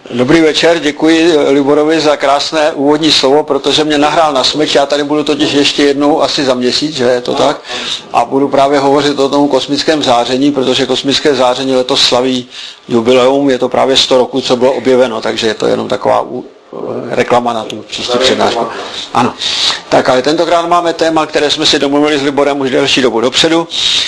Dobrý večer, děkuji Liborovi za krásné úvodní slovo, protože mě nahrál na smyč, já tady budu totiž ještě jednou asi za měsíc, že je to tak, a budu právě hovořit o tom kosmickém záření, protože kosmické záření letos slaví jubileum, je to právě 100 roků, co bylo objeveno, takže je to jenom taková reklama na tu příští přednášku. Ano. Tak, ale tentokrát máme téma, které jsme si domluvili s Liborem už delší dobu dopředu.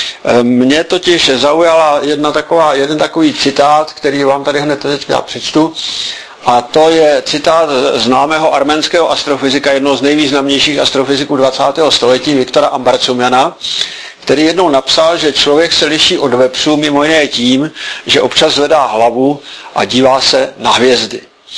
Mě totiž zaujala jeden takový citát, který vám tady hned teďka přečtu. A to je citát známého arménského astrofyzika, jednoho z nejvýznamnějších astrofyziků 20. století, Viktora Ambarcumjana, který jednou napsal, že člověk se liší od vepřů mimo jiné tím, že občas zvedá hlavu a dívá se na hvězdy.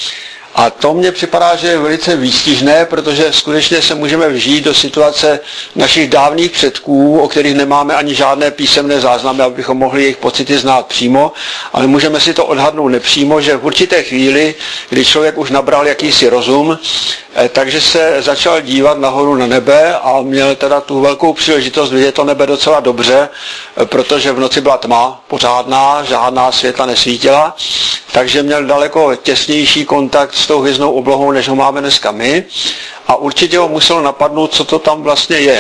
A to mně připadá, že je velice výstižné, protože skutečně se můžeme vžít do situace našich dávných předků, o kterých nemáme ani žádné písemné záznamy, abychom mohli jejich pocity znát přímo, ale můžeme si to odhadnout nepřímo, že v určité chvíli, kdy člověk už nabral jakýsi rozum, takže se začal dívat nahoru na nebe a měl teda tu velkou příležitost vidět to nebe docela dobře, protože v noci byla tma pořádná, žádná světla nesvítila, takže měl daleko těsnější kontakt s tou hvězdnou oblohou, než ho máme dneska my, a určitě ho muselo napadnout, co to tam vlastně je.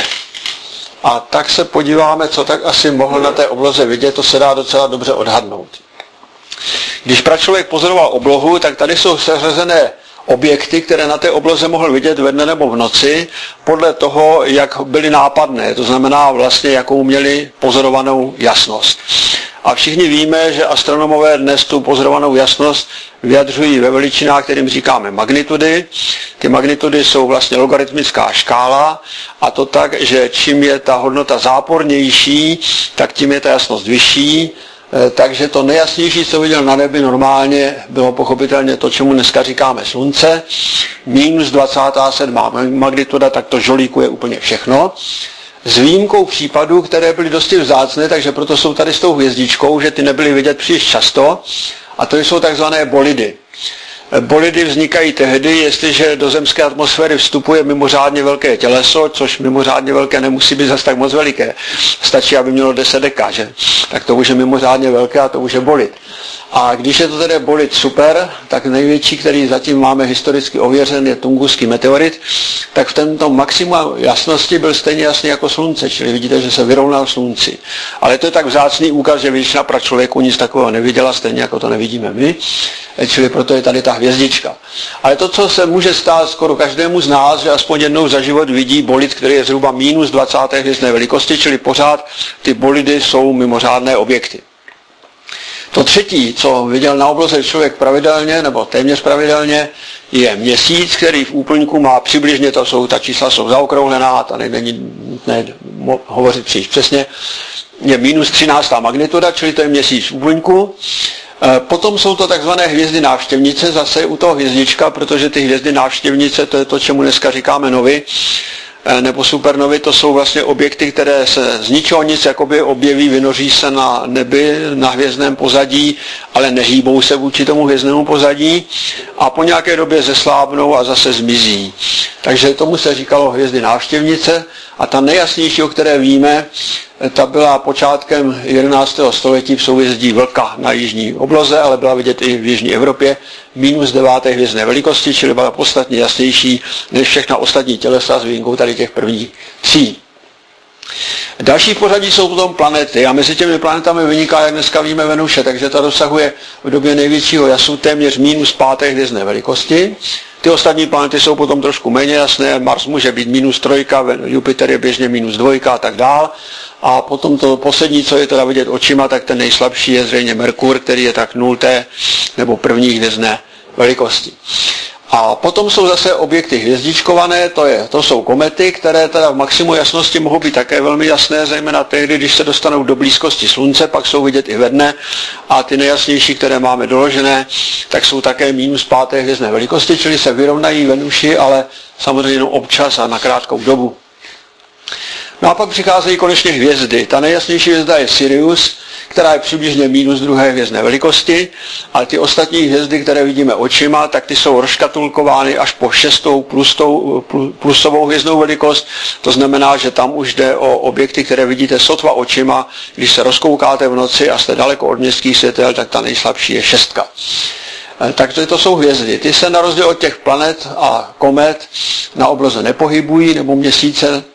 A tak se podíváme, co tak asi mohl na té obloze vidět, to se dá docela dobře odhadnout. Když pračlověk pozoroval oblohu, tak tady jsou seřazené objekty, které na té obloze mohl vidět ve dne nebo v noci, podle toho, jak byly nápadné, to znamená vlastně, jakou měli pozorovanou jasnost. A všichni víme, že astronomové dnes tu pozorovanou jasnost vyjadřují ve veličinách, kterým říkáme magnitudy. Ty magnitudy jsou vlastně logaritmická škála, a to tak, že čím je ta hodnota zápornější, tak tím je ta jasnost vyšší. Takže to nejjasnější, co viděl na nebi normálně, bylo pochopitelně to, čemu dneska říkáme slunce. Minus 27 magnituda, tak to žolíkuje úplně všechno. S výjimkou případů, které byly dosti vzácné, takže proto jsou tady s tou hvězdičkou, že ty nebyly vidět příliš často, a to jsou takzvané bolidy. Bolidy vznikají tehdy, jestliže do zemské atmosféry vstupuje mimořádně velké těleso, což mimořádně velké nemusí být zase tak moc veliké. Stačí, aby mělo 10 deka, že? Tak to už je mimořádně velké a to už je bolid. A když je to tedy bolid super, tak největší, který zatím máme historicky ověřen, je Tunguský meteorit, tak v tomto maximu jasnosti byl stejně jasný jako slunce, čili vidíte, že se vyrovnal slunci. Ale to je tak vzácný úkaz, že většina pračlověku nic takového neviděla, stejně jako to nevidíme my, čili proto je tady ta hvězdička. Ale to, co se může stát skoro každému z nás, že aspoň jednou za život vidí bolid, který je zhruba minus 20. hvězdné velikosti, čili pořád ty bolidy jsou mimořádné objekty. To třetí, co viděl na obloze člověk pravidelně, nebo téměř pravidelně, je měsíc, který v úplňku má přibližně, ta čísla jsou zaokrouhlená, ta není nutné hovořit příliš přesně, je minus 13. magnituda, čili to je měsíc v úplňku. Potom jsou to takzvané hvězdy návštěvnice, zase u toho hvězdička, protože ty hvězdy návštěvnice, to je to, čemu dneska říkáme novy, nebo supernovy, to jsou vlastně objekty, které se z ničeho nic jakoby objeví, vynoří se na nebi, na hvězdném pozadí, ale nehýbou se vůči tomu hvězdnému pozadí a po nějaké době zeslábnou a zase zmizí. Takže tomu se říkalo hvězdy návštěvnice, a ta nejjasnější, o které víme, ta byla počátkem 11. století v souhvězdí Vlka na jižní obloze, ale byla vidět i v jižní Evropě, minus 9. hvězdné velikosti, čili byla podstatně jasnější než všechna ostatní tělesa s výjimkou tady těch prvních 3. Další v pořadí jsou potom planety a mezi těmi planetami vyniká, jak dneska víme, Venuše, takže ta dosahuje v době největšího jasu téměř minus 5. hvězdné velikosti. Ty ostatní planety jsou potom trošku méně jasné, Mars může být minus 3, Jupiter je běžně minus 2 a tak dál. A potom to poslední, co je teda vidět očima, tak ten nejslabší je zřejmě Merkur, který je tak 0. nebo 1. hvězdné velikosti. A potom jsou zase objekty hvězdičkované, to jsou komety, které teda v maximu jasnosti mohou být také velmi jasné, zejména tehdy, když se dostanou do blízkosti slunce, pak jsou vidět i ve dne, a ty nejjasnější, které máme doložené, tak jsou také minus 5. hvězdné velikosti, čili se vyrovnají Venuši, ale samozřejmě jenom občas a na krátkou dobu. No a pak přicházejí konečně hvězdy. Ta nejjasnější hvězda je Sirius, která je přibližně minus 2. hvězdné velikosti, ale ty ostatní hvězdy, které vidíme očima, tak ty jsou rozškatulkovány až po 6. plusovou hvězdnou velikost. To znamená, že tam už jde o objekty, které vidíte sotva očima. Když se rozkoukáte v noci a jste daleko od městských světel, tak ta nejslabší je 6. Takže to jsou hvězdy. Ty se na rozdíl od těch planet a komet na obloze nepohybují, nebo měsíce,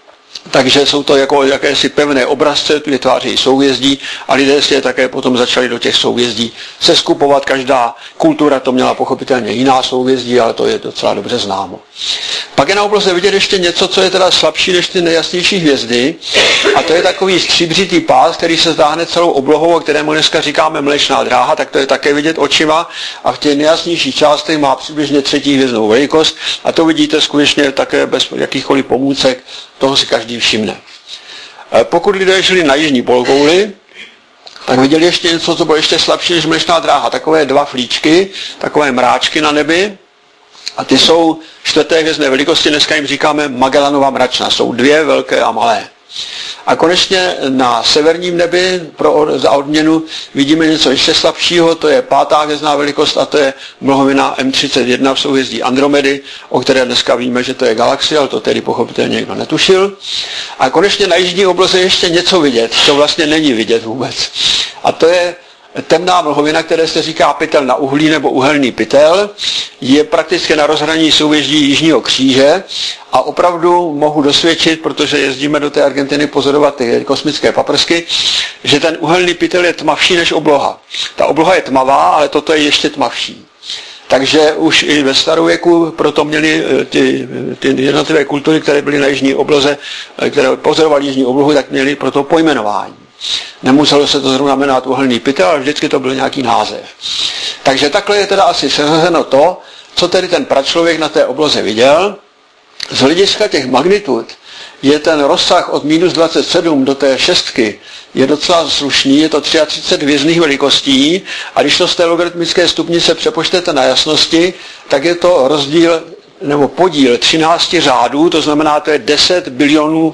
takže jsou to jako jakési pevné obrazce, vytvářejí souhvězdí a lidé si je také potom začali do těch souhvězdí seskupovat. Každá kultura to měla pochopitelně jiná souhvězdí, ale to je docela dobře známo. Pak je na obloze vidět ještě něco, co je teda slabší než ty nejjasnější hvězdy, a to je takový stříbřitý pás, který se táhne celou oblohou, a kterému dneska říkáme Mléčná dráha, tak to je také vidět očima a v těch nejjasnějších částech má přibližně 3. hvězdnou velikost a to vidíte skutečně také bez jakýchkoliv pomůcek, toho si každý všimne. Pokud lidé šli na jižní polokouli, tak viděli ještě něco, co bylo ještě slabší než Mléčná dráha. Takové 2 flíčky, takové mráčky na nebi, a ty jsou 4. hvězdné velikosti, dneska jim říkáme Magellanova mračna. Jsou 2 velké a malé. A konečně na severním nebi za odměnu vidíme něco ještě slabšího, to je 5. hvězdná velikost a to je mlhovina M31 v souhvězdí Andromedy, o které dneska víme, že to je galaxie, ale to tedy pochopitelně někdo netušil. A konečně na jižní obloze ještě něco vidět, co vlastně není vidět vůbec. A to je temná mlhovina, které se říká pytel na uhlí nebo uhelný pytel, je prakticky na rozhraní souhvězdí Jižního kříže a opravdu mohu dosvědčit, protože jezdíme do té Argentiny pozorovat ty kosmické paprsky, že ten uhelný pytel je tmavší než obloha. Ta obloha je tmavá, ale toto je ještě tmavší. Takže už i ve starověku proto měli ty jednotlivé kultury, které byly na jižní obloze, které pozorovaly jižní oblohu, tak měli proto pojmenování. Nemuselo se to zrovna jmenovat uhelný pytel, ale vždycky to byl nějaký název. Takže takhle je teda asi seřazeno to, co tedy ten pračlověk na té obloze viděl. Z hlediska těch magnitud je ten rozsah od -27 do té 6 je docela slušný, je to 33 hvězdných velikostí a když to z té logaritmické stupnice přepočtete na jasnosti, tak je to rozdíl nebo podíl 13 řádů, to znamená, to je 10 bilionů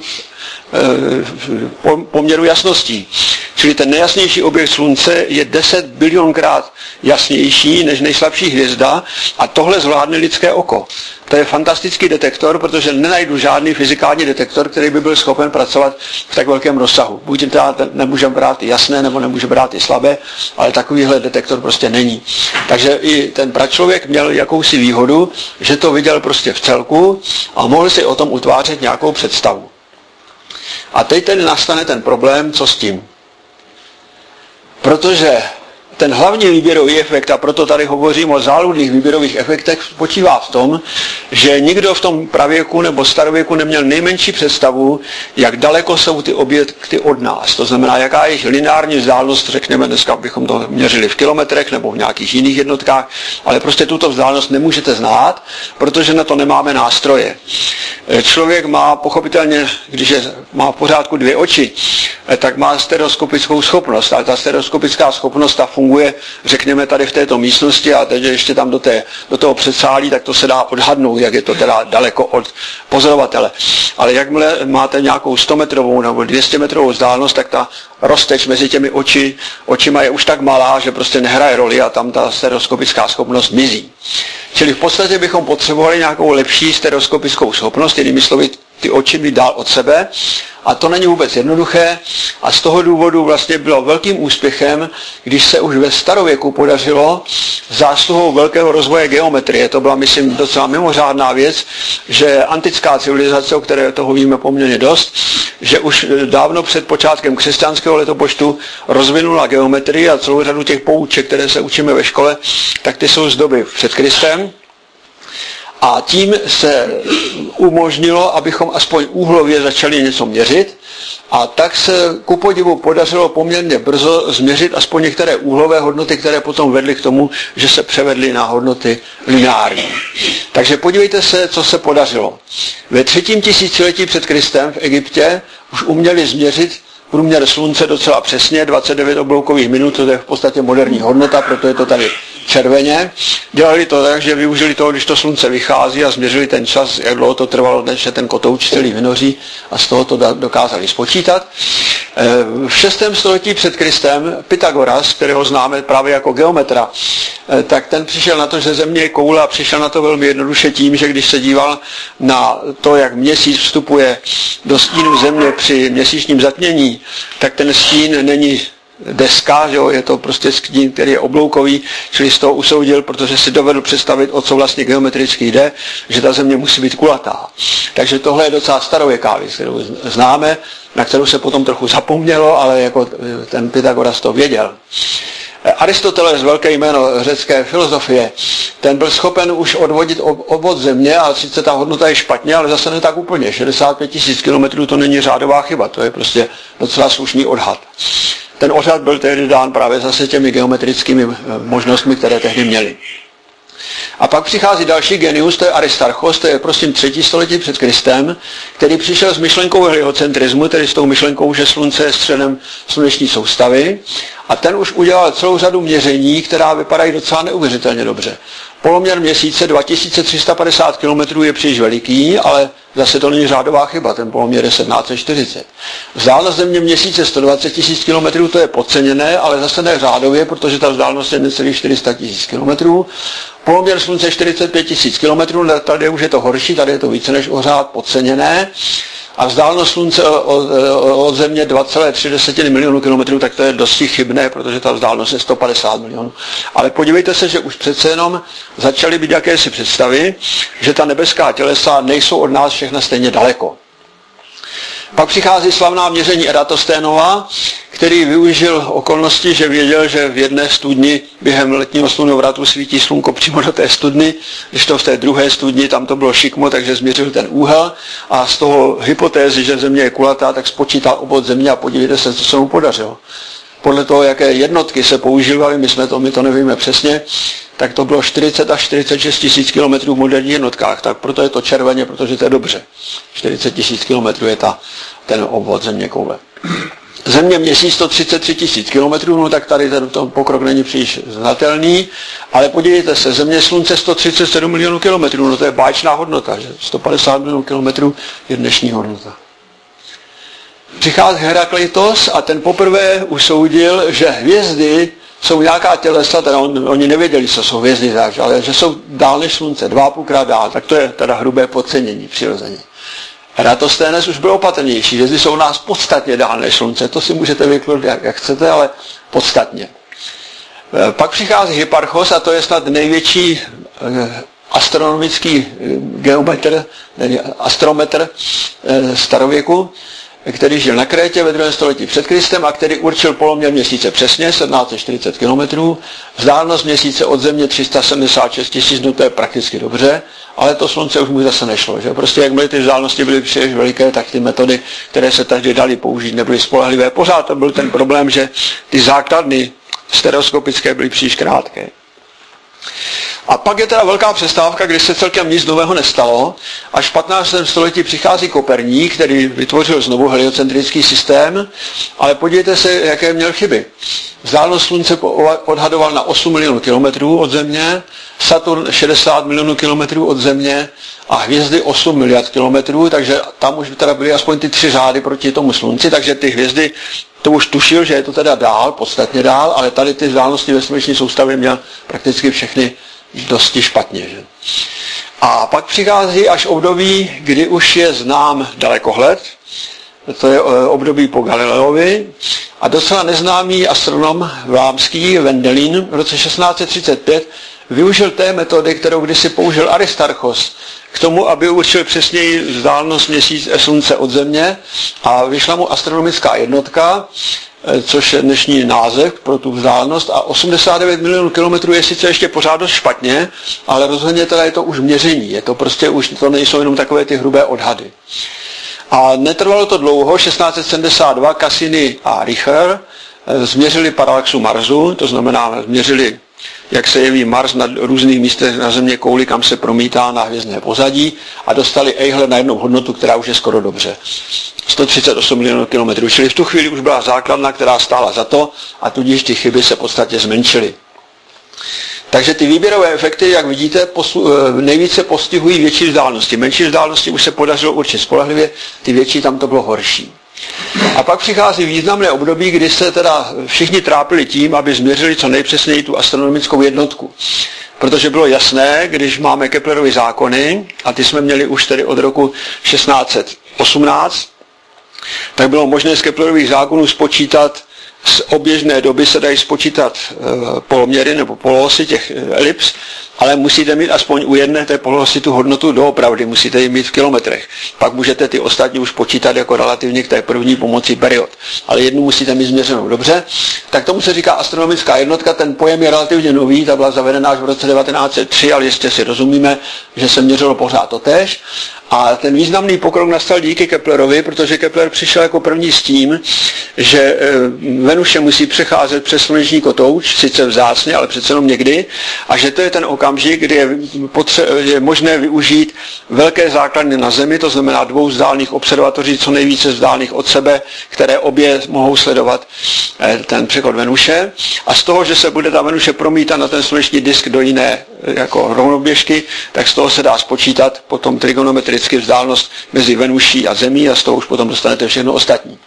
poměru jasností. Čili ten nejjasnější objekt Slunce je 10 bilionkrát jasnější než nejslabší hvězda a tohle zvládne lidské oko. To je fantastický detektor, protože nenajdu žádný fyzikální detektor, který by byl schopen pracovat v tak velkém rozsahu. Buď teda nemůže brát i jasné, nebo nemůže brát i slabé, ale takovýhle detektor prostě není. Takže i ten pračlověk měl jakousi výhodu, že to viděl prostě v celku a mohl si o tom utvářet nějakou představu. A teď tedy nastane ten problém, co s tím. Protože ten hlavní výběrový efekt, a proto tady hovořím o záludných výběrových efektech, spočívá v tom, že nikdo v tom pravěku nebo starověku neměl nejmenší představu, jak daleko jsou ty objekty od nás. To znamená, jaká je jejich lineární vzdálenost, řekněme dneska, bychom to měřili v kilometrech nebo v nějakých jiných jednotkách, ale prostě tuto vzdálenost nemůžete znát, protože na to nemáme nástroje. Člověk má pochopitelně, když má v pořádku 2 oči, tak má stereoskopickou schopnost, ale ta stereoskopická schopnost ta funguje, řekněme, tady v této místnosti a teď ještě tam do toho předsálí, tak to se dá odhadnout, jak je to teda daleko od pozorovatele. Ale jakmile máte nějakou 100metrovou nebo 200metrovou vzdálenost, tak ta rozteč mezi těmi očima je už tak malá, že prostě nehraje roli a tam ta stereoskopická schopnost mizí. Čili v podstatě bychom potřebovali nějakou lepší stereoskopickou schopnost, jinými slovy ty oči mít dál od sebe a to není vůbec jednoduché a z toho důvodu vlastně bylo velkým úspěchem, když se už ve starověku podařilo zásluhou velkého rozvoje geometrie, to byla myslím docela mimořádná věc, že antická civilizace, o které toho víme poměrně dost, že už dávno před počátkem křesťanského letopočtu rozvinula geometrii a celou řadu těch pouček, které se učíme ve škole, tak ty jsou z doby před Kristem. A tím se umožnilo, abychom aspoň úhlově začali něco měřit a tak se ku podivu podařilo poměrně brzo změřit aspoň některé úhlové hodnoty, které potom vedly k tomu, že se převedly na hodnoty lineární. Takže podívejte se, co se podařilo. Ve 3. tisíciletí před Kristem v Egyptě už uměli změřit průměr Slunce docela přesně, 29 obloukových minut, to je v podstatě moderní hodnota, proto je to tady červeně. Dělali to tak, že využili toho, když to Slunce vychází a změřili ten čas, jak dlouho to trvalo, než se ten kotouč celý vynoří a z toho to dokázali spočítat. V 6. století před Kristem Pythagoras, kterého známe právě jako geometra, tak ten přišel na to, že Země je koule a přišel na to velmi jednoduše tím, že když se díval na to, jak měsíc vstupuje do stínu Země při měsíčním zatmění, tak ten stín není deska, že jo, je to prostě skříň, který je obloukový, čili z toho usoudil, protože si dovedl představit, o co vlastně geometricky jde, že ta země musí být kulatá. Takže tohle je docela starověká věc, kterou známe, na kterou se potom trochu zapomnělo, ale jako ten Pythagoras to věděl. Aristoteles, velké jméno řecké filozofie, ten byl schopen už odvodit obvod země a sice ta hodnota je špatně, ale zase ne tak úplně. 65 000 kilometrů to není řádová chyba, to je prostě docela slušný odhad. Ten odhad byl tehdy dán právě zase těmi geometrickými možnostmi, které tehdy měli. A pak přichází další genius, to je Aristarchos, to je prosím 3. století před Kristem, který přišel s myšlenkou heliocentrismu, tedy s tou myšlenkou, že slunce je středem sluneční soustavy. A ten už udělal celou řadu měření, která vypadají docela neuvěřitelně dobře. Poloměr měsíce 2350 km je příliš veliký, ale zase to není řádová chyba, ten poloměr je 1740. Vzdálenost země měsíce 120 000 km, to je podceněné, ale zase ne řádově, protože ta vzdálenost je necelých 400 000 km. Poloměr slunce 45 000 km, tady už je to horší, tady je to více než o řád podceněné. A vzdálenost slunce od země 2,3 milionu kilometrů, tak to je dosti chybné, protože ta vzdálenost je 150 milionů. Ale podívejte se, že už přece jenom začaly být jakési představy, že ta nebeská tělesa nejsou od nás všechna stejně daleko. Pak přichází slavná měření Eratosténova, který využil okolnosti, že věděl, že v jedné studni během letního slunovratu svítí slunko přímo do té studny, když to v té druhé studni tam to bylo šikmo, takže změřil ten úhel a z toho hypotézy, že země je kulatá, tak spočítal obvod země a podívejte se, co se mu podařilo. Podle toho, jaké jednotky se používaly, my to nevíme přesně, tak to bylo 40 až 46 000 km v moderních jednotkách, tak proto je to červeně, protože to je dobře. 40 000 km je ten obvod země koule. Země měsíc 133 000 km, no tak tady ten pokrok není příliš znatelný, ale podívejte se, země slunce 137 milionů kilometrů, no to je báječná hodnota, že 150 milionů kilometrů je dnešní hodnota. Přichází Herakleitos a ten poprvé usoudil, že hvězdy jsou nějaká tělesa, teda oni nevěděli, co jsou hvězdy, ale že jsou dál než slunce, 2,5krát dál, tak to je teda hrubé podcenění přirozeně. Eratosténes už byl opatrnější, hvězdy jsou nás podstatně dál než slunce, to si můžete vyklad, jak chcete, ale podstatně. Pak přichází Hipparchos a to je snad největší astronomický astrometr starověku, který žil na Krétě ve 2. století před Kristem a který určil poloměr měsíce přesně, 1740 km, vzdálenost měsíce od země 376 000, no to je prakticky dobře, ale to slunce už mu zase nešlo. Že? Prostě jakmile ty vzdálenosti byly příliš veliké, tak ty metody, které se tady daly použít, nebyly spolehlivé. Pořád to byl ten problém, že ty základny stereoskopické byly příliš krátké. A pak je teda velká přestávka, kdy se celkem nic nového nestalo. Až v 15. století přichází Koperník, který vytvořil znovu heliocentrický systém, ale podívejte se, jaké měl chyby. Vzdálenost slunce odhadoval na 8 milionů kilometrů od země, Saturn 60 milionů kilometrů od země a hvězdy 8 miliard kilometrů, takže tam už teda byly aspoň ty 3 řády proti tomu slunci, takže ty hvězdy, to už tušil, že je to teda dál, podstatně dál, ale tady ty vzdálenosti ve sluneční soustavě měl prakticky všechny dosti špatně. Že? A pak přichází až období, kdy už je znám dalekohled, to je období po Galileovi, a docela neznámý astronom vlámský Wendelin v roce 1635 využil té metody, kterou kdysi použil Aristarchos, k tomu, aby určil přesněji vzdálenost slunce od země a vyšla mu astronomická jednotka, což je dnešní název pro tu vzdálenost, a 89 milionů kilometrů je sice ještě pořád dost špatně, ale rozhodně teda je to už měření, je to prostě už, to nejsou jenom takové ty hrubé odhady. A netrvalo to dlouho, 1672 Cassini a Richter změřili paralaxu Marsu, to znamená změřili, jak se jeví Mars na různých místech na země kouli, kam se promítá na hvězdné pozadí, a dostali ejhle na jednu hodnotu, která už je skoro dobře. 138 milionů kilometrů, čili v tu chvíli už byla základna, která stála za to, a tudíž ty chyby se v podstatě zmenšily. Takže ty výběrové efekty, jak vidíte, nejvíce postihují větší vzdálenosti. Menší vzdálenosti už se podařilo určit spolehlivě, ty větší tam to bylo horší. A pak přichází významné období, kdy se teda všichni trápili tím, aby změřili co nejpřesněji tu astronomickou jednotku. Protože bylo jasné, když máme Keplerovy zákony, a ty jsme měli už tedy od roku 1618, tak bylo možné z Keplerových zákonů spočítat z oběžné doby se dají spočítat poloměry nebo poloosy těch elips, ale musíte mít aspoň u jedné té poloosy tu hodnotu doopravdy, musíte ji mít v kilometrech. Pak můžete ty ostatní už počítat jako relativně k té první pomocí period. Ale jednu musíte mít změřenou dobře. Tak tomu se říká astronomická jednotka, ten pojem je relativně nový, ta byla zavedena až v roce 1903, ale ještě si rozumíme, že se měřilo pořád totéž. A ten významný pokrok nastal díky Keplerovi, protože Kepler přišel jako první s tím, že Venuše musí přecházet přes sluneční kotouč, sice vzácně, ale přece jenom někdy, a že to je ten okamžik, kdy je možné využít velké základny na Zemi, to znamená 2 vzdálených observatoří, co nejvíce vzdálených od sebe, které obě mohou sledovat ten přechod Venuše. A z toho, že se bude ta Venuše promítat na ten sluneční disk do jiné jako rovnoběžky, tak z toho se dá spočítat potom trigonometricky vzdálenost mezi Venuší a Zemí a z toho už potom dostanete všechno ostatní.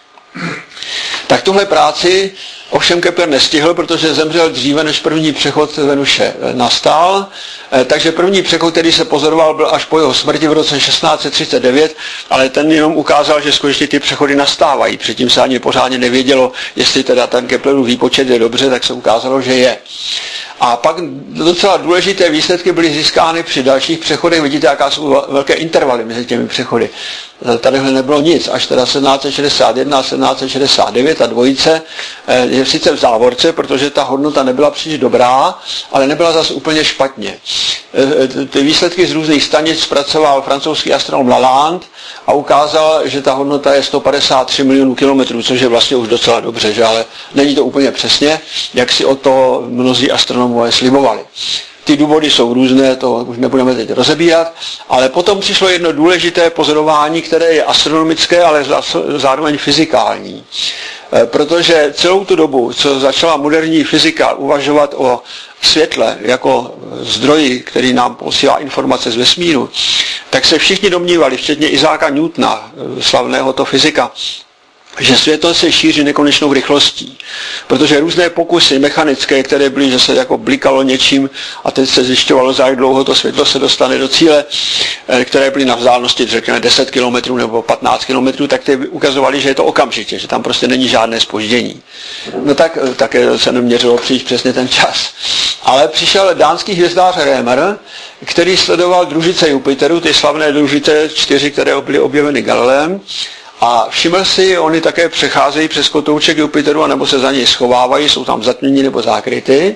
Tak tuhle práci ovšem Kepler nestihl, protože zemřel dříve, než první přechod Venuše nastal. Takže první přechod, který se pozoroval, byl až po jeho smrti v roce 1639, ale ten jenom ukázal, že skutečně ty přechody nastávají. Předtím se ani pořádně nevědělo, jestli teda ten Keplerův výpočet je dobře, tak se ukázalo, že je. A pak docela důležité výsledky byly získány při dalších přechodech. Vidíte, jaká jsou velké intervaly mezi těmi přechody. Tadyhle nebylo nic. Až teda 1761 a 1769 a dvojice je sice v závorce, protože ta hodnota nebyla příliš dobrá, ale nebyla zase úplně špatně. Ty výsledky z různých stanic zpracoval francouzský astronom Lalande a ukázal, že ta hodnota je 153 milionů kilometrů, což je vlastně už docela dobře, že? Ale není to úplně přesně, jak si o to mnozí astronomové slibovali. Ty důvody jsou různé, to už nebudeme teď rozebírat, ale potom přišlo jedno důležité pozorování, které je astronomické, ale zároveň fyzikální. Protože celou tu dobu, co začala moderní fyzika uvažovat o světle jako zdroji, který nám posílá informace z vesmíru, tak se všichni domnívali, včetně Isaaca Newtona, slavného to fyzika, že světlo se šíří nekonečnou rychlostí. Protože různé pokusy mechanické, které byly, že se jako blikalo něčím a teď se zjišťovalo, za jak dlouho to světlo se dostane do cíle, které byly na vzdálenosti, řekněme 10 km nebo 15 km, tak ty ukazovali, že je to okamžitě, že tam prostě není žádné zpoždění. No tak také se neměřilo příliš přesně ten čas. Ale přišel dánský hvězdář Römer, který sledoval družice Jupiteru, ty slavné družice 4, které byly objeveny Galileem, a všiml si, oni také přecházejí přes kotouček Jupiteru, anebo se za něj schovávají, jsou tam zatmění nebo zákryty.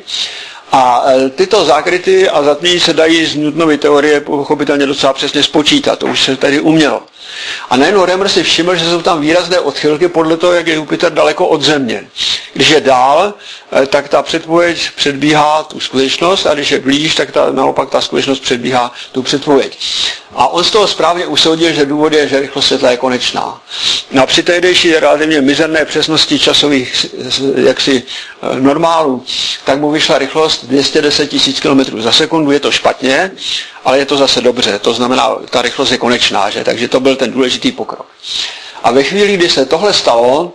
A tyto zákryty a zatmění se dají z Newtonovy teorie pochopitelně docela přesně spočítat, to už se tady umělo. A najednou Römer si všiml, že jsou tam výrazné odchylky podle toho, jak je Jupiter daleko od Země. Když je dál, tak ta předpověď předbíhá tu skutečnost a když je blíž, tak naopak ta skutečnost předbíhá tu předpověď. A on z toho správně usoudil, že důvod je, že rychlost světla je konečná. No a při tehdejší relativně mizerné přesnosti časových jaksi normálů, tak mu vyšla rychlost 210 000 km za sekundu, je to špatně, ale je to zase dobře, to znamená, ta rychlost je konečná, že? Takže to byl ten důležitý pokrok. A ve chvíli, kdy se tohle stalo,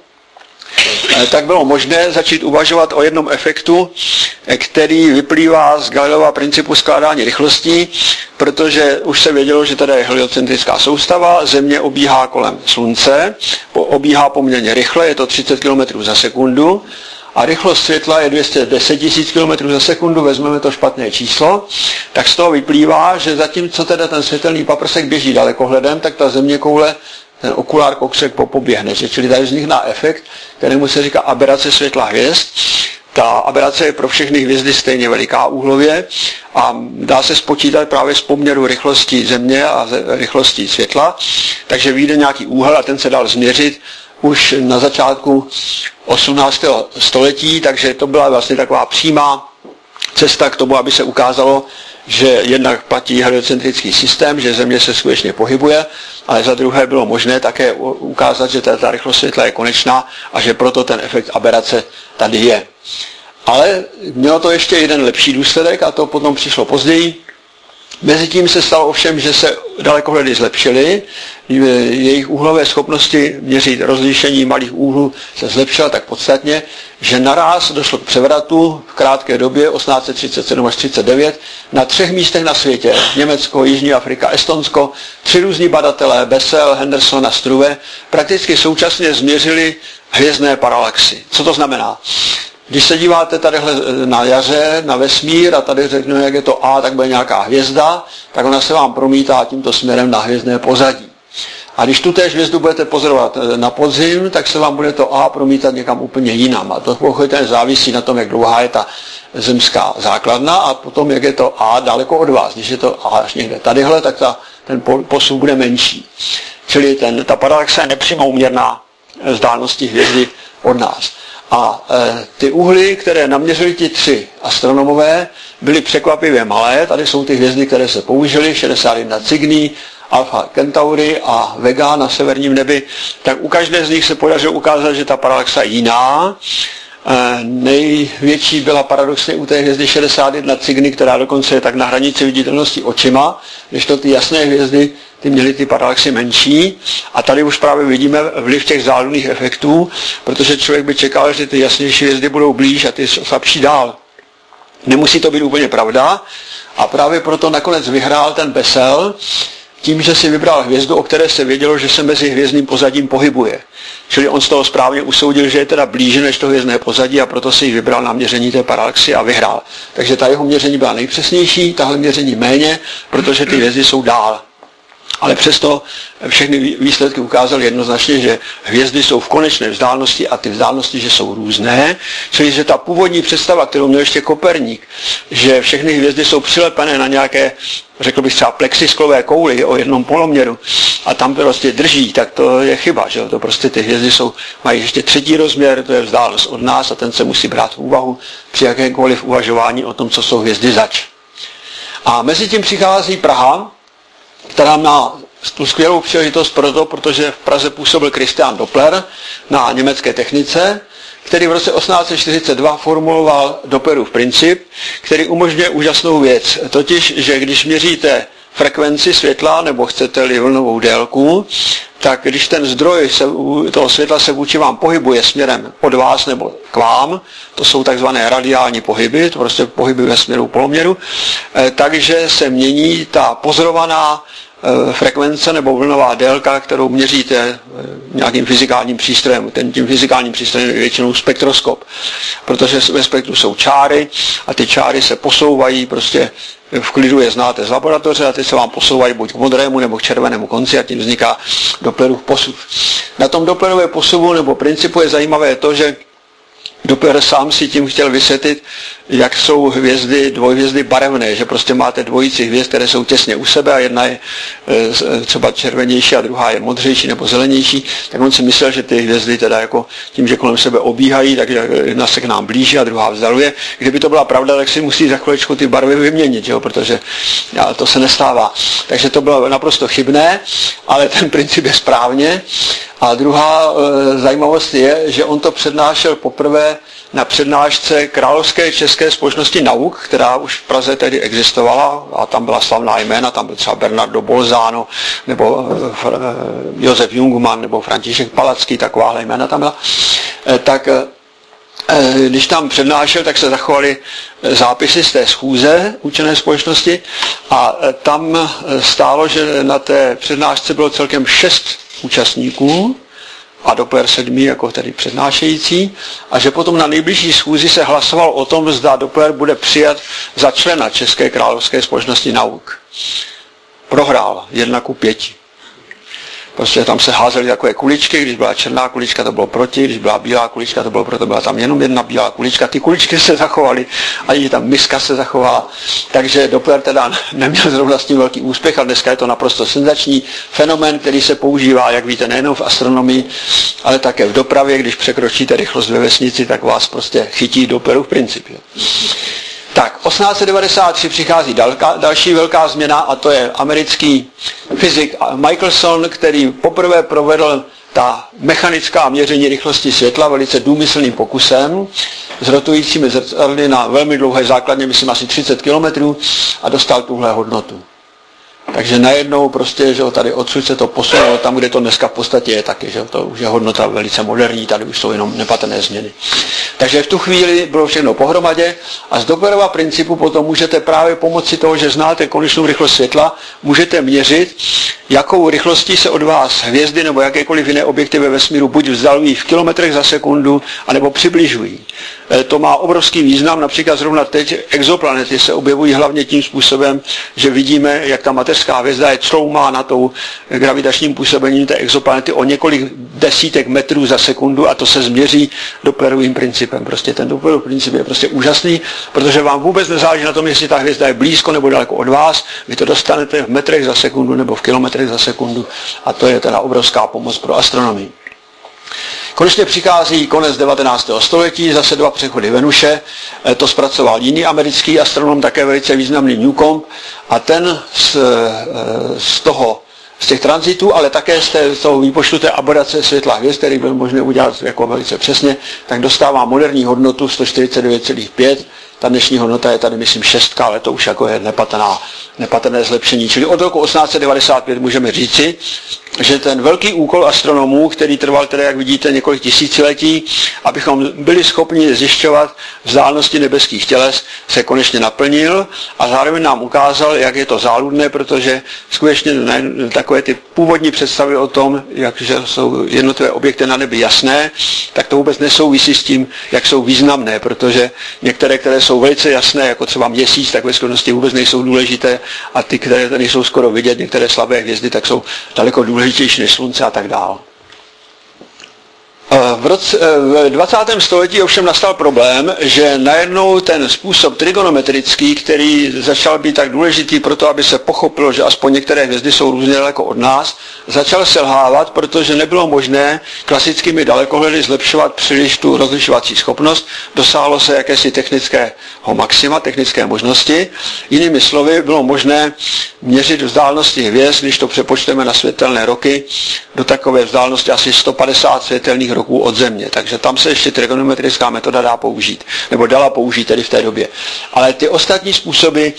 tak bylo možné začít uvažovat o jednom efektu, který vyplývá z Galileova principu skládání rychlostí, protože už se vědělo, že tady je heliocentrická soustava, Země obíhá kolem Slunce, obíhá poměrně rychle, je to 30 km za sekundu, a rychlost světla je 210 000 km za sekundu, vezmeme to špatné číslo, tak z toho vyplývá, že zatímco teda ten světelný paprsek běží dalekohledem, tak ta zeměkoule, ten okulár kousek poběhne. Čili tady vznikná efekt, kterému se říká aberace světla hvězd. Ta aberace je pro všechny hvězdy stejně veliká úhlově a dá se spočítat právě z poměru rychlosti Země a rychlosti světla, takže vyjde nějaký úhel a ten se dal změřit už na začátku 18. století, takže to byla vlastně taková přímá cesta k tomu, aby se ukázalo, že jednak platí heliocentrický systém, že Země se skutečně pohybuje, ale za druhé bylo možné také ukázat, že ta rychlost světla je konečná a že proto ten efekt aberace tady je. Ale mělo to ještě jeden lepší důsledek a to potom přišlo později, Mezitím se stalo ovšem, že se dalekohledy zlepšily, jejich úhlové schopnosti měřit rozlišení malých úhlů se zlepšila tak podstatně, že naráz došlo k převratu v krátké době 1837 až 39 na 3 místech na světě. Německo, Jižní Afrika, Estonsko, 3 různí badatelé, Bessel, Henderson a Struve, prakticky současně změřili hvězdné paralaxy. Co to znamená? Když se díváte tady na jaře, na vesmír a tady řeknu, jak je to A, tak bude nějaká hvězda, tak ona se vám promítá tímto směrem na hvězdné pozadí. A když tu též hvězdu budete pozorovat na podzim, tak se vám bude to A promítat někam úplně jinam. A to pochopitelně závisí na tom, jak dlouhá je ta zemská základna a potom, jak je to A daleko od vás. Když je to A až někde tadyhle, tak ten posun bude menší. Čili ta paralaxa je nepřímo úměrná vzdálenosti hvězdy od nás. A ty úhly, které naměřili ti 3 astronomové, byly překvapivě malé. Tady jsou ty hvězdy, které se použily, 61 Cygni, Alpha Centauri a Vega na severním nebi. Tak u každé z nich se podařilo ukázat, že ta paralaxa je jiná. Největší byla paradoxně u té hvězdy 61 Cygni, která dokonce je tak na hranici viditelnosti očima, když to ty jasné hvězdy, ty měly ty paralaxy menší. A tady už právě vidíme vliv těch vzdálených efektů, protože člověk by čekal, že ty jasnější hvězdy budou blíž a ty slabší dál. Nemusí to být úplně pravda a právě proto nakonec vyhrál ten Bessel, tím, že si vybral hvězdu, o které se vědělo, že se mezi hvězdným pozadím pohybuje. Čili on z toho správně usoudil, že je teda blíže než to hvězdné pozadí a proto si ji vybral na měření té paralaxy a vyhrál. Takže ta jeho měření byla nejpřesnější, tahle měření méně, protože ty hvězdy jsou dál. Ale přesto všechny výsledky ukázaly jednoznačně, že hvězdy jsou v konečné vzdálenosti a ty vzdálenosti, že jsou různé. Čili, že ta původní představa, kterou měl ještě Koperník, že všechny hvězdy jsou přilepené na nějaké, řekl bych třeba plexisklové kouli o jednom poloměru a tam prostě drží, tak to je chyba, že to prostě ty hvězdy mají ještě 3. rozměr, to je vzdálenost od nás a ten se musí brát v úvahu při jakémkoliv uvažování o tom, co jsou hvězdy zač. A mezi tím přichází Praha, která má tu skvělou příležitost proto, protože v Praze působil Christian Doppler na německé technice, který v roce 1842 formuloval Dopplerův princip, který umožňuje úžasnou věc. Totiž, že když měříte frekvenci světla, nebo chcete-li vlnovou délku, tak když ten zdroj toho světla se vůči vám pohybuje směrem od vás nebo k vám, to jsou takzvané radiální pohyby, to prostě pohyby ve směru poloměru, takže se mění ta pozorovaná frekvence nebo vlnová délka, kterou měříte nějakým fyzikálním přístrojem. Tím fyzikálním přístrojem je většinou spektroskop, protože ve spektru jsou čáry a ty čáry se posouvají, prostě v klidu je znáte z laboratoře a ty se vám posouvají buď k modrému nebo k červenému konci a tím vzniká Dopplerův posuv. Na tom Dopplerově posuvu nebo principu je zajímavé to, že Doppler sám si tím chtěl vysvětlit, jak jsou dvojhvězdy barevné, že prostě máte dvojici hvězd, které jsou těsně u sebe a jedna je třeba červenější a druhá je modřejší nebo zelenější, tak on si myslel, že ty hvězdy teda jako tím, že kolem sebe obíhají, takže jedna se k nám blíží a druhá vzdaluje. Kdyby to byla pravda, tak si musí za chviličku ty barvy vyměnit, jo, protože to se nestává. Takže to bylo naprosto chybné, ale ten princip je správně. A druhá zajímavost je, že on to přednášel poprvé na přednášce Královské české společnosti nauk, která už v Praze tedy existovala a tam byla slavná jména, tam byl třeba Bernardo Bolzano, nebo Josef Jungmann, nebo František Palacký, takováhle jména tam byla. Tak když tam přednášel, tak se zachovaly zápisy z té schůze učené společnosti a tam stálo, že na té přednášce bylo celkem 6 účastníků a Doppler 7 jako tedy přednášející a že potom na nejbližší schůzi se hlasoval o tom, zda Doppler bude přijat za člena České královské společnosti nauk. Prohrál 1:5. Prostě tam se házely takové kuličky, když byla černá kulička, to bylo proti, když byla bílá kulička, to bylo proto, byla tam jenom jedna bílá kulička. Ty kuličky se zachovaly, ani tam miska se zachovala. Takže Doppler teda neměl zrovna s tím velký úspěch, ale dneska je to naprosto senzační fenomén, který se používá, jak víte, nejenom v astronomii, ale také v dopravě. Když překročíte rychlost ve vesnici, tak vás prostě chytí Dopplerův princip. Tak, 1893 přichází další velká změna a to je americký fyzik Michelson, který poprvé provedl ta mechanická měření rychlosti světla velice důmyslným pokusem s rotujícími zrcadly na velmi dlouhé základně, myslím asi 30 km a dostal tuhle hodnotu. Takže najednou prostě, že tady odsud se to posunulo tam, kde to dneska v podstatě je taky, že to už je hodnota velice moderní, tady už jsou jenom nepatrné změny. Takže v tu chvíli bylo všechno pohromadě a z Dopplerova principu potom můžete právě pomocí toho, že znáte konečnou rychlost světla, můžete měřit, jakou rychlostí se od vás hvězdy nebo jakékoliv jiné objekty ve vesmíru buď vzdalují v kilometrech za sekundu, anebo přibližují. To má obrovský význam, například zrovna teď exoplanety se objevují hlavně tím způsobem, že vidíme, jak ta mateřská hvězda je cloumána tou gravitačním působením té exoplanety o několik desítek metrů za sekundu a to se změří Dopplerovým principem. Prostě ten Dopplerův princip je prostě úžasný, protože vám vůbec nezáleží na tom, jestli ta hvězda je blízko nebo daleko od vás, vy to dostanete v metrech za sekundu nebo v kilometrech za sekundu a to je teda obrovská pomoc pro astronomii. Konečně přichází konec 19. století, zase 2 přechody Venuše, to zpracoval jiný americký astronom, také velice významný Newcomb a ten z těch tranzitů, ale také z toho výpočtu té aberrace světla hvězd, který byl možné udělat jako velice přesně, tak dostává moderní hodnotu 149,5. Ta dnešní hodnota je tady, myslím, 6, ale to už jako je nepatrné zlepšení. Čili od roku 1895 můžeme říci, že ten velký úkol astronomů, který trval tedy, jak vidíte, několik tisíciletí, abychom byli schopni zjišťovat vzdálenosti nebeských těles, se konečně naplnil a zároveň nám ukázal, jak je to záludné, protože skutečně takové ty původní představy o tom, jakže jsou jednotlivé objekty na nebi jasné, tak to vůbec nesouvisí s tím, jak jsou významné, protože některé, které jsou velice jasné, jako třeba Měsíc, tak ve skutečnosti vůbec nejsou důležité a ty, které nejsou skoro vidět, některé slabé hvězdy, tak jsou daleko důležitější než Slunce a tak dál. V 20. století ovšem nastal problém, že najednou ten způsob trigonometrický, který začal být tak důležitý pro to, aby se pochopilo, že aspoň některé hvězdy jsou různě daleko od nás, začal selhávat, protože nebylo možné klasickými dalekohledy zlepšovat příliš tu rozlišovací schopnost. Dosáhlo se jakési technického maxima, technické možnosti. Jinými slovy, bylo možné měřit vzdálenosti hvězd, když to přepočteme na světelné roky, do takové vzdálenosti asi 150 světelných roků od Země. Takže tam se ještě trigonometrická metoda dá použít, nebo dala použít tedy v té době. Ale ty ostatní způsoby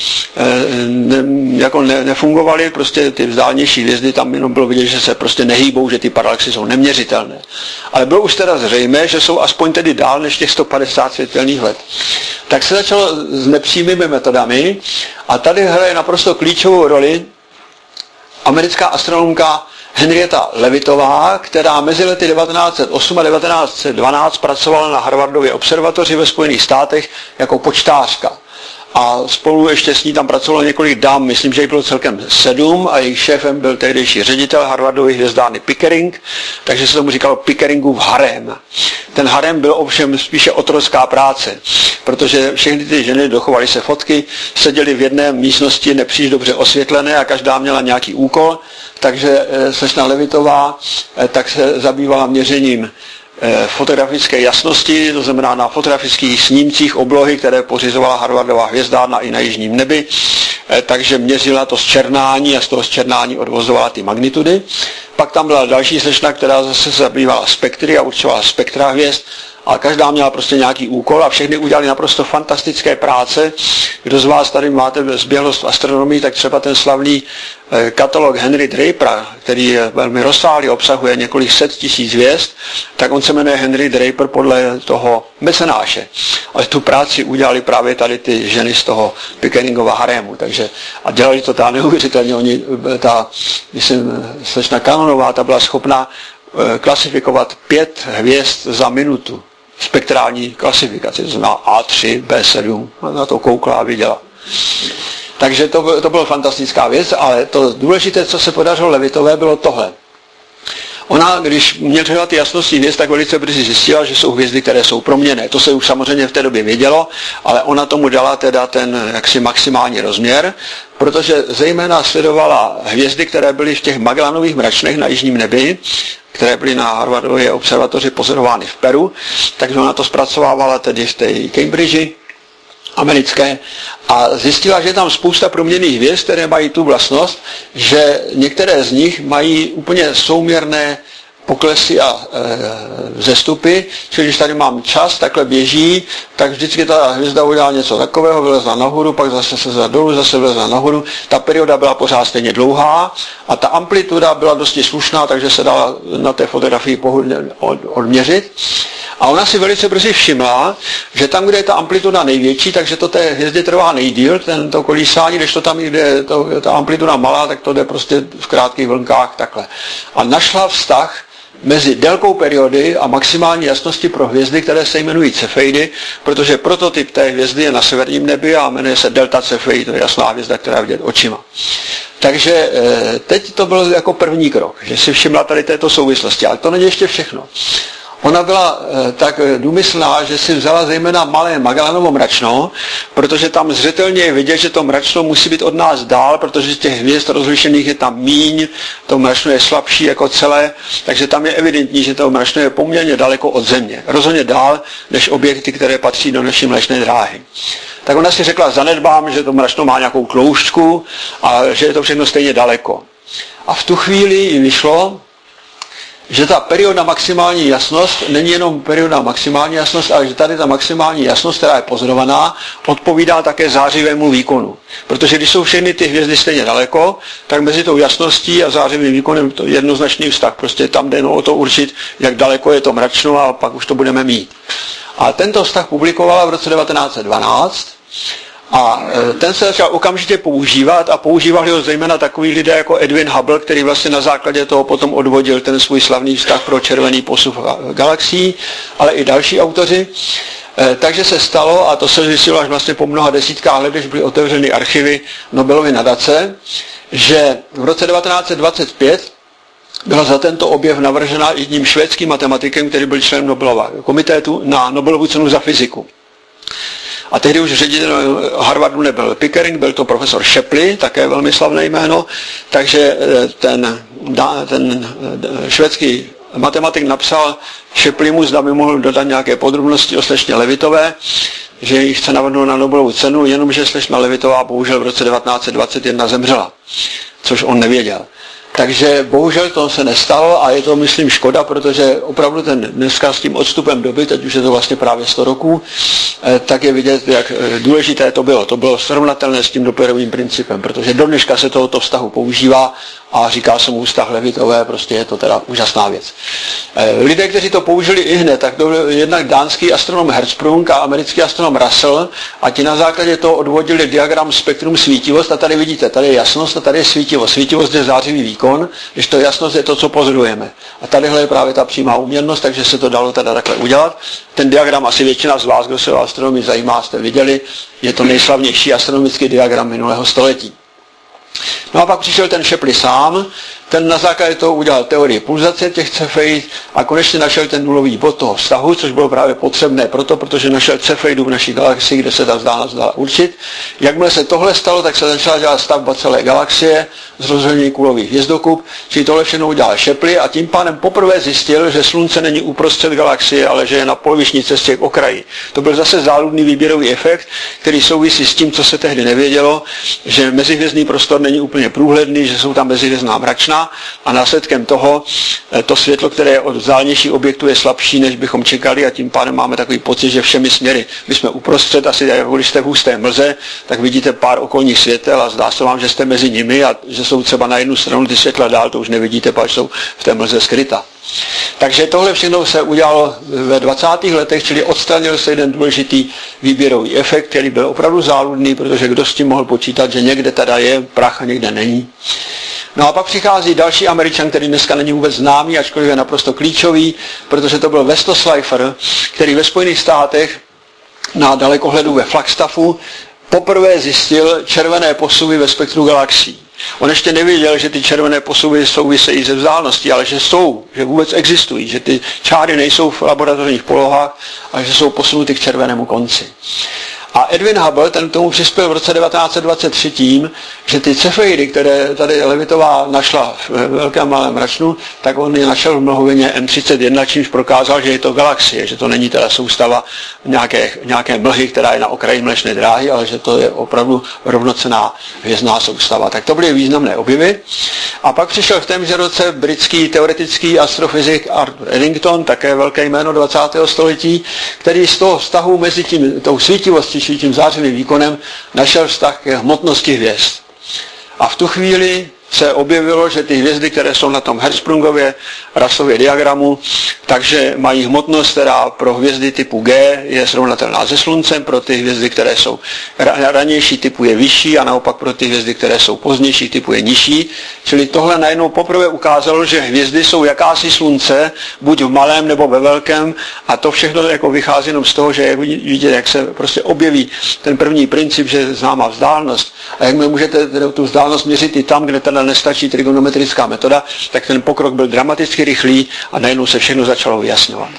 nefungovaly, prostě ty vzdálenější hvězdy, tam jenom bylo vidět, že se prostě nehýbou, že ty parallaxy jsou neměřitelné. Ale bylo už teda zřejmé, že jsou aspoň tedy dál než těch 150 světelných let. Tak se začalo s nepřímými metodami a tady hraje naprosto klíčovou roli americká astronomka Henrietta Leavitová, která mezi lety 1908 a 1912 pracovala na Harvardově observatoři ve Spojených státech jako počtářka. A spolu ještě s ní tam pracovalo několik dám, myslím, že jich bylo celkem 7 a jejich šéfem byl tehdejší ředitel Harvardovy hvězdárny Pickering, takže se tomu říkalo Pickeringův harem. Ten harem byl ovšem spíše otrocká práce, protože všechny ty ženy, dochovaly se fotky, seděly v jedné místnosti nepříliš dobře osvětlené a každá měla nějaký úkol, takže slečna Leavitová tak se zabývala měřením fotografické jasnosti, to znamená na fotografických snímcích oblohy, které pořizovala Harvardová hvězdárna i na jižním nebi, takže měřila to zčernání a z toho zčernání odvozovala ty magnitudy. Pak tam byla další slečna, která zase se zabývala spektry a určovala spektra hvězd, a každá měla prostě nějaký úkol a všechny udělali naprosto fantastické práce. Kdo z vás tady máte zběhlost v astronomii, tak třeba ten slavný katalog Henry Drapera, který je velmi rozsáhlý, obsahuje několik set tisíc hvězd, tak on se jmenuje Henry Draper podle toho mecenáše. Ale tu práci udělali právě tady ty ženy z toho Pickeringova harému. Takže, a dělali to neuvěřitelně. Myslím, slečna Canonová, ta byla schopná klasifikovat 5 hvězd za minutu. Spektrální klasifikaci, to znamená A3, B7, na to koukla a viděla. Takže to byla fantastická věc, ale to důležité, co se podařilo Leavitové, bylo tohle. Ona, když měřila ty jasnosti hvězd, tak velice brzy zjistila, že jsou hvězdy, které jsou proměnné. To se už samozřejmě v té době vědělo, ale ona tomu dala teda ten jaksi maximální rozměr, protože zejména sledovala hvězdy, které byly v těch Magellanových mračnech na jižním nebi, které byly na Harvardově observatoři pozorovány v Peru, takže ona to zpracovávala tedy v té Cambridge americké a zjistila, že je tam spousta proměnných hvězd, které mají tu vlastnost, že některé z nich mají úplně souměrné poklesy a vzestupy, čili když tady mám čas, takhle běží, tak vždycky ta hvězda udělá něco takového, vylezla nahoru, pak zase se dolů, zase vylezla nahoru. Ta perioda byla pořád stejně dlouhá a ta amplituda byla dosti slušná, takže se dala na té fotografii pohodlně odměřit. A ona si velice brzy všimla, že tam, kde je ta amplituda největší, takže to té hvězdě trvá nejdýl, to kolísání, když to tam, kde je ta amplituda malá, tak to jde prostě v krátkých vlnkách takhle. A našla vztah mezi délkou periody a maximální jasnosti pro hvězdy, které se jmenují Cefeidy, protože prototyp té hvězdy je na severním nebi a jmenuje se Delta Cephei, to je jasná hvězda, která je vidět očima. Takže teď to byl jako první krok, že si všimla tady této souvislosti, ale to není ještě všechno. Ona byla tak důmyslná, že si vzala zejména malé Magellanovo mračno, protože tam zřetelně je vidět, že to mračno musí být od nás dál, protože těch hvězd rozlišených je tam míň, to mračno je slabší jako celé, takže tam je evidentní, že to mračno je poměrně daleko od Země. Rozhodně dál, než objekty, které patří do naší Mléčné dráhy. Tak ona si řekla, zanedbám, že to mračno má nějakou tloušťku a že je to všechno stejně daleko. A v tu chvíli jí vyšlo, že ta perioda maximální jasnost není jenom perioda maximální jasnost, ale že tady ta maximální jasnost, která je pozorovaná, odpovídá také zářivému výkonu. Protože když jsou všechny ty hvězdy stejně daleko, tak mezi tou jasností a zářivým výkonem to je jednoznačný vztah. Prostě tam jde jenom o to určit, jak daleko je to mračno a pak už to budeme mít. A tento vztah publikovala v roce 1912 a ten se začal okamžitě používat a používali ho zejména takový lidé jako Edwin Hubble, který vlastně na základě toho potom odvodil ten svůj slavný vztah pro červený posuv galaxií, ale i další autoři. Takže se stalo, a to se zjistilo až vlastně po mnoha desítkách let, když byly otevřeny archivy Nobelovy nadace, že v roce 1925 byla za tento objev navržena jedním švédským matematikem, který byl členem Nobelova komitetu na Nobelovu cenu za fyziku. A tehdy už ředitel Harvardu nebyl Pickering, byl to profesor Shapley, také velmi slavné jméno, takže ten švédský matematik napsal Shapleymu, zda by mohl dodat nějaké podrobnosti o slečně Levitové, že ji chce navrhnout na Nobelovu cenu, jenomže slečna Levitová bohužel v roce 1921 zemřela, což on nevěděl. Takže bohužel to se nestalo a je to, myslím, škoda, protože opravdu dneska s tím odstupem doby, teď už je to vlastně právě 100 roků, tak je vidět, jak důležité to bylo. To bylo srovnatelné s tím Dopplerovým principem, protože do dneška se tohoto vztahu používá a říká se mu vztah Levitové, prostě je to teda úžasná věc. Lidé, kteří to použili i hned, tak to byl jednak dánský astronom Hertzsprung a americký astronom Russell a ti na základě toho odvodili diagram spektrum svítivost a tady vidíte, tady je jasnost a tady je svítivost. Svítivost je zářivý výkon, když to jasnost je to, co pozorujeme. A tadyhle je právě ta přímá úměrnost, takže se to dalo teda takhle udělat. Ten diagram asi většina z vás, kdo se o astronomii zajímá, jste viděli, je to nejslavnější astronomický diagram minulého století. No a pak přišel ten Shapley sám, ten na základě toho udělal teorii pulzace těch cefeid a konečně našel ten nulový bod toho vztahu, což bylo právě potřebné protože našel cefeidu v naší galaxii, kde se ta vzdálenost dala určit. Jakmile se tohle stalo, tak se začala dělat stavba celé galaxie z rozhraní kulových hvězdokup, čili tohle všechno udělal Shapley a tím pádem poprvé zjistil, že Slunce není uprostřed galaxie, ale že je na poloviční cestě k okraji. To byl zase záludný výběrový efekt, který souvisí s tím, co se tehdy nevědělo, že mezihvězdný prostor není úplně průhledný, že jsou tam mezihvězdná mračna a následkem toho to světlo, které je od vzdálenějších objektů, je slabší, než bychom čekali a tím pádem máme takový pocit, že všemi směry. My jsme uprostřed, asi jako když jste v husté mlze, tak vidíte pár okolních světel a zdá se vám, že jste mezi nimi a že jsou třeba na jednu stranu ty světla dál, to už nevidíte, protože jsou v té mlze skryta. Takže tohle všechno se udělalo ve 20. letech, čili odstranil se jeden důležitý výběrový efekt, který byl opravdu záludný, protože kdo s tím mohl počítat, že někde teda je prach a někde není. No a pak přichází další Američan, který dneska není vůbec známý, ačkoliv je naprosto klíčový, protože to byl Westo Slipher, který ve Spojených státech na dalekohledu ve Flagstaffu poprvé zjistil červené posuvy ve spektru galaxií. On ještě nevěděl, že ty červené posuvy souvisejí ze vzdáleností, ale že jsou, že vůbec existují, že ty čáry nejsou v laboratorních polohách, ale že jsou posunuty k červenému konci. A Edwin Hubble, ten k tomu přispěl v roce 1923 tím, že ty cefeidy, které tady Levitová našla v velkém malém mračnu, tak on je našel v mlhovině M31, čímž prokázal, že je to galaxie, že to není teda soustava nějaké mlhy, která je na okraji Mlečné dráhy, ale že to je opravdu rovnocenná hvězdná soustava. Tak to byly významné objevy. A pak přišel v témže roce britský teoretický astrofyzik Arthur Eddington, také velké jméno 20. století, který z toho vztahu mezi tou svítivostí, či tím zářivým výkonem, našel vztah k hmotnosti hvězd. A v tu chvíli se objevilo, že ty hvězdy, které jsou na tom Hertzsprungově rasově diagramu, takže mají hmotnost, která pro hvězdy typu G je srovnatelná se Sluncem, pro ty hvězdy, které jsou ranější typu je vyšší a naopak pro ty hvězdy, které jsou pozdější typu je nižší. Čili tohle najednou poprvé ukázalo, že hvězdy jsou jakási Slunce, buď v malém nebo ve velkém, a to všechno jako vychází jenom z toho, že je vidět, jak se prostě objeví ten první princip, že je známá vzdálenost. A jak můžete tu vzdálenost měřit i tam, kde teda nestačí trigonometrická metoda, tak ten pokrok byl dramaticky rychlý a najednou se všechno začalo vyjasňovat.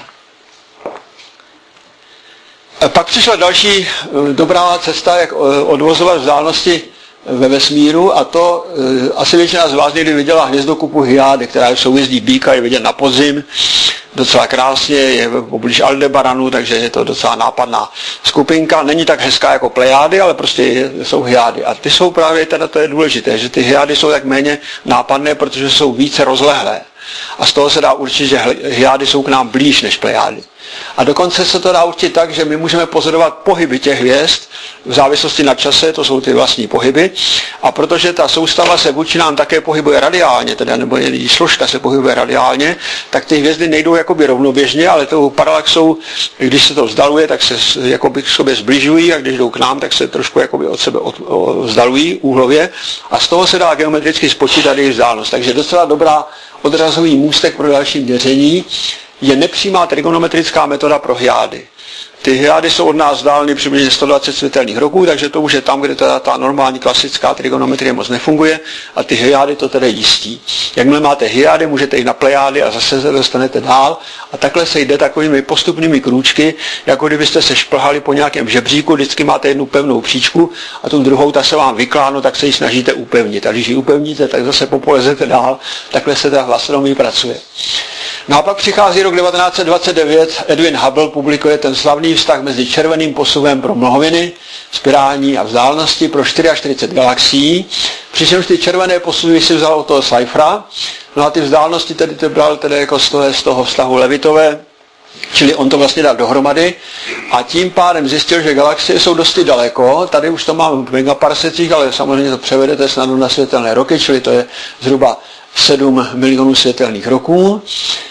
Pak přišla další dobrá cesta, jak odvozovat vzdálenosti ve vesmíru, a to asi většina z vás někdy viděla hvězdokupu Hyády, která je v souhvězdí Býka, je vidět na podzim, docela krásně, je poblíž Aldebaranu, takže je to docela nápadná skupinka. Není tak hezká jako Plejády, ale prostě jsou Hyády. A ty jsou právě, teda to je důležité, že ty Hyády jsou tak méně nápadné, protože jsou více rozlehlé. A z toho se dá určit, že Hyády jsou k nám blíž než Plejády. A dokonce se to dá určit tak, že my můžeme pozorovat pohyby těch hvězd v závislosti na čase, to jsou ty vlastní pohyby. A protože ta soustava se vůči nám také pohybuje radiálně, teda nebo její složka se pohybuje radiálně, tak ty hvězdy nejdou jakoby rovnoběžně, ale tou paralaxou, když se to vzdaluje, tak se jakoby k sobě zbližují, a když jdou k nám, tak se trošku jakoby od sebe vzdalují úhlově. A z toho se dá geometricky spočítat jejich vzdálenost. Takže docela dobrá odrazový můstek pro další měření je nepřímá trigonometrická metoda pro Hyády. Ty Hyády jsou od nás vzdáleny přibližně 120 světelných roků, takže to už je tam, kde teda ta normální klasická trigonometrie moc nefunguje, a ty Hyády to tedy jistí. Jakmile máte Hyády, můžete jít na Plejády a zase se dostanete dál, a takhle se jde takovými postupnými krůčky, jako kdybyste se šplhali po nějakém žebříku, vždycky máte jednu pevnou příčku a tu druhou, ta se vám vykláno, tak se ji snažíte upevnit. A když ji upevníte, tak zase popolezete dál, takhle se ta astronomii pracuje. No a pak přichází rok 1929, Edwin Hubble publikuje ten slavný vztah mezi červeným posuvem pro mlhoviny, spirální a vzdálenosti pro 44 galaxií, přičemž ty červené posuvy si vzal od toho Cyphera, no a ty vzdálenosti tedy to bral tedy jako z toho vztahu Levitové, čili on to vlastně dal dohromady, a tím pádem zjistil, že galaxie jsou dosti daleko, tady už to mám v megaparsecích, ale samozřejmě to převedete snadno na světelné roky, čili to je zhruba 7 milionů světelných roků.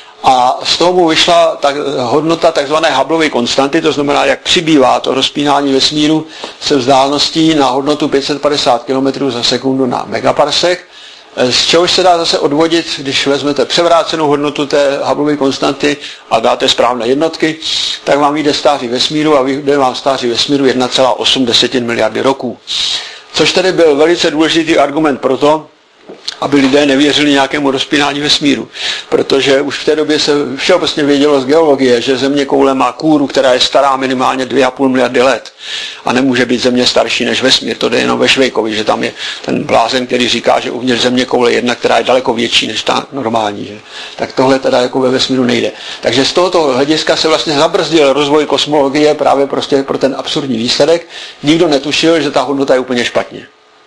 A z toho mu vyšla hodnota tzv. Hubbleovy konstanty, to znamená, jak přibývá to rozpínání vesmíru se vzdáleností na hodnotu 550 km za sekundu na megaparsek, z čehož se dá zase odvodit, když vezmete převrácenou hodnotu té Hubbleovy konstanty a dáte správné jednotky, tak vám vyjde stáří vesmíru a vyjde vám stáří vesmíru 1,8 miliardy roků. Což tedy byl velice důležitý argument pro to, aby lidé nevěřili nějakému rozpínání vesmíru. Protože už v té době se všeobecně vědělo z geologie, že zeměkoule má kůru, která je stará minimálně 2,5 miliardy let. A nemůže být Země starší než vesmír. To jde jenom ve Švejkovi, že tam je ten blázen, který říká, že uvnitř zeměkoule je jedna, která je daleko větší než ta normální. Že? Tak tohle teda jako ve vesmíru nejde. Takže z tohoto hlediska se vlastně zabrzdil rozvoj kosmologie právě prostě pro ten absurdní výsledek. Nikdo netušil, že ta hodnota je úplně špatně.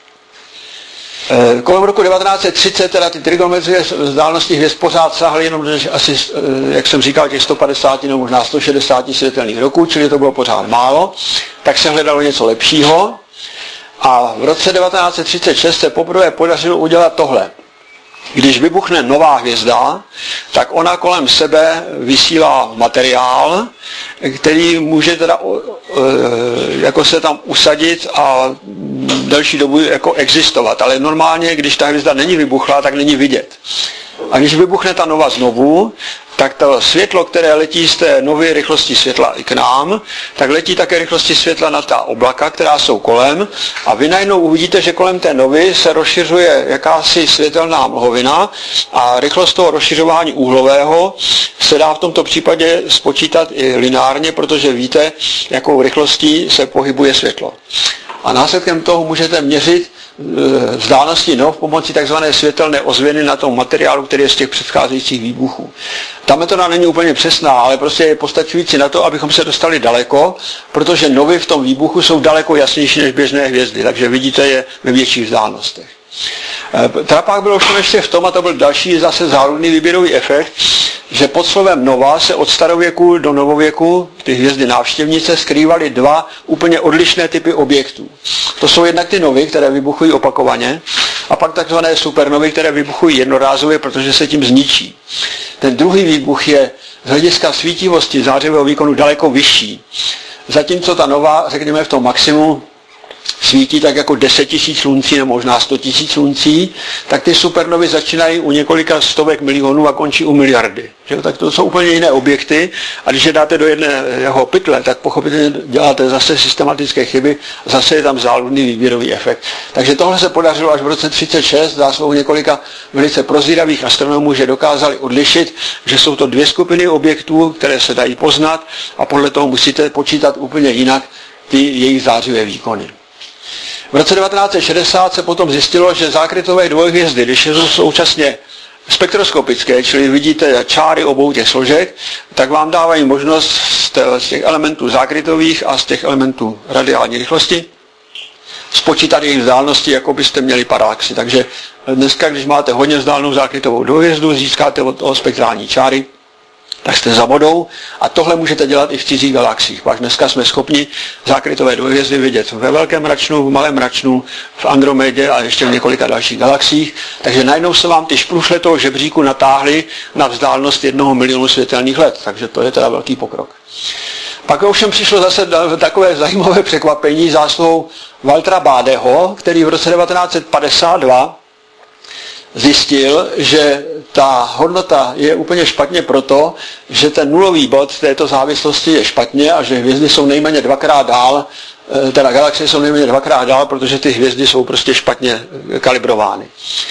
Kolem roku 1930 teda ty trigonometrie vzdálenosti hvězd pořád sáhly jenom asi, jak jsem říkal, těch 150 nebo možná 160 světelných roků, čili to bylo pořád málo, tak se hledalo něco lepšího, a v roce 1936 se poprvé podařilo udělat tohle. Když vybuchne nová hvězda, tak ona kolem sebe vysílá materiál, který může teda jako se tam usadit a delší dobu jako existovat. Ale normálně, když ta hvězda není vybuchlá, tak není vidět. A když vybuchne ta nova znovu, tak to světlo, které letí z té nové rychlosti světla i k nám, tak letí také rychlosti světla na ta oblaka, která jsou kolem, a vy najednou uvidíte, že kolem té novy se rozšiřuje jakási světelná mlhovina a rychlost toho rozšiřování úhlového se dá v tomto případě spočítat i lineárně, protože víte, jakou rychlostí se pohybuje světlo. A následkem toho můžete měřit vzdálenosti nov pomocí tzv. Světelné ozvěny na tom materiálu, který je z těch předcházejících výbuchů. Ta metoda není úplně přesná, ale prostě je postačující na to, abychom se dostali daleko, protože novy v tom výbuchu jsou daleko jasnější než běžné hvězdy, takže vidíte je ve větších vzdálenostech. Trapák byl ovšem ještě v tom, a to byl další zase záludný výběrový efekt, že pod slovem nova se od starověku do novověku ty hvězdy návštěvnice skrývaly dva úplně odlišné typy objektů. To jsou jednak ty novy, které vybuchují opakovaně, a pak takzvané supernovy, které vybuchují jednorázově, protože se tím zničí. Ten druhý výbuch je z hlediska svítivosti zářivého výkonu daleko vyšší. Zatímco ta nova, řekněme v tom maximu, svítí tak jako 10 000 sluncí nebo možná 100 000 sluncí, tak ty supernovy začínají u několika stovek milionů a končí u miliardy. Že? Tak to jsou úplně jiné objekty, a když je dáte do jedného pytle, tak pochopitelně děláte zase systematické chyby, zase je tam záludný výběrový efekt. Takže tohle se podařilo až v roce 1936 zásluhou několika velice prozíravých astronomů, že dokázali odlišit, že jsou to dvě skupiny objektů, které se dají poznat, a podle toho musíte počítat úplně jinak ty jejich zářivé výkony. V roce 1960 se potom zjistilo, že zákrytové dvojhvězdy, když jsou současně spektroskopické, čili vidíte čáry obou těch složek, tak vám dávají možnost z těch elementů zákrytových a z těch elementů radiální rychlosti spočítat jejich vzdálenosti, jako byste měli paralaxy. Takže dneska, když máte hodně vzdálenou zákrytovou dvojhvězdu, získáte od toho spektrální čáry, tak jste za vodou, a tohle můžete dělat i v cizích galaxiích. Pak dneska jsme schopni zákrytové dvojhvězdy vidět ve velkém mračnu, v malém mračnu, v Andromedě a ještě v několika dalších galaxiích. Takže najednou se vám ty šprušle toho žebříku natáhly na vzdálenost 1 milionu světelných let. Takže to je teda velký pokrok. Pak ovšem přišlo zase takové zajímavé překvapení zásluhou Waltera Badeho, který v roce 1952 zjistil, že ta hodnota je úplně špatně proto, že ten nulový bod této závislosti je špatně a že hvězdy jsou nejméně dvakrát dál, teda galaxie jsou nejméně dvakrát dál, protože ty hvězdy jsou prostě špatně kalibrovány.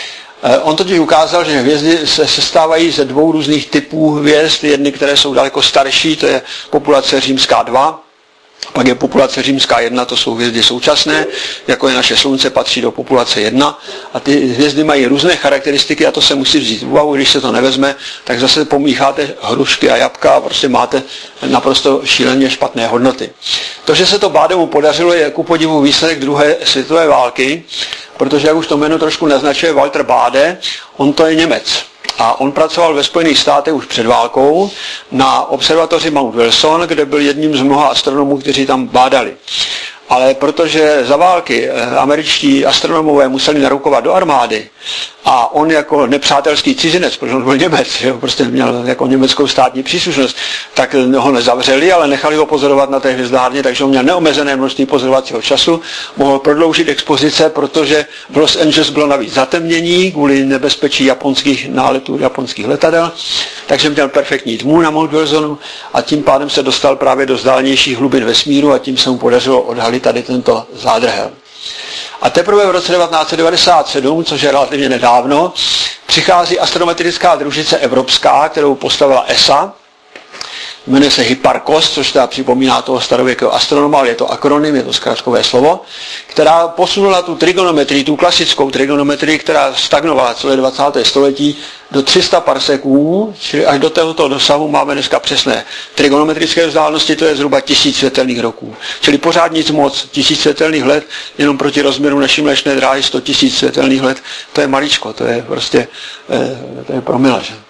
On totiž ukázal, že hvězdy se sestávají ze dvou různých typů hvězd, jedny, které jsou daleko starší, to je populace římská 2, pak je populace římská 1, to jsou hvězdy současné, jako je naše Slunce, patří do populace 1, a ty hvězdy mají různé charakteristiky a to se musí vzít v úvahu, když se to nevezme, tak zase pomícháte hrušky a jabka a prostě máte naprosto šíleně špatné hodnoty. To, že se to Bademu podařilo, je ku podivu výsledek druhé světové války, protože, jak už to jméno trošku naznačuje, Walter Bade, on to je Němec. A on pracoval ve Spojených státech už před válkou na observatoři Mount Wilson, kde byl jedním z mnoha astronomů, kteří tam bádali. Ale protože za války američtí astronomové museli narukovat do armády a on jako nepřátelský cizinec, protože on byl Němec, že prostě měl jako německou státní příslušnost, tak ho nezavřeli, ale nechali ho pozorovat na té hvězdárně, takže on měl neomezené množství pozorovacího času, mohl prodloužit expozice, protože v Los Angeles bylo navíc zatemnění kvůli nebezpečí japonských náletů, japonských letadel, takže měl perfektní tmu na Mount Wilsonu a tím pádem se dostal právě do vzdálenějších hlubin vesmíru a tím se mu podařilo odhalit tady tento zádrhel. A teprve v roce 1997, což je relativně nedávno, přichází astrometrická družice evropská, kterou postavila ESA, jmenuje se Hipparcos, což teda připomíná toho starověkého astronoma, ale je to akronym, je to zkratkové slovo, která posunula tu trigonometrii, tu klasickou trigonometrii, která stagnovala celé 20. století do 300 parseků, čili až do tohoto dosahu máme dneska přesné trigonometrické vzdálenosti, to je zhruba 1000 světelných roků. Čili pořád nic moc, 1000 světelných let, jenom proti rozměru naší Mléčné dráhy 100 000 světelných let, to je maličko, to je prostě, to je promile, že?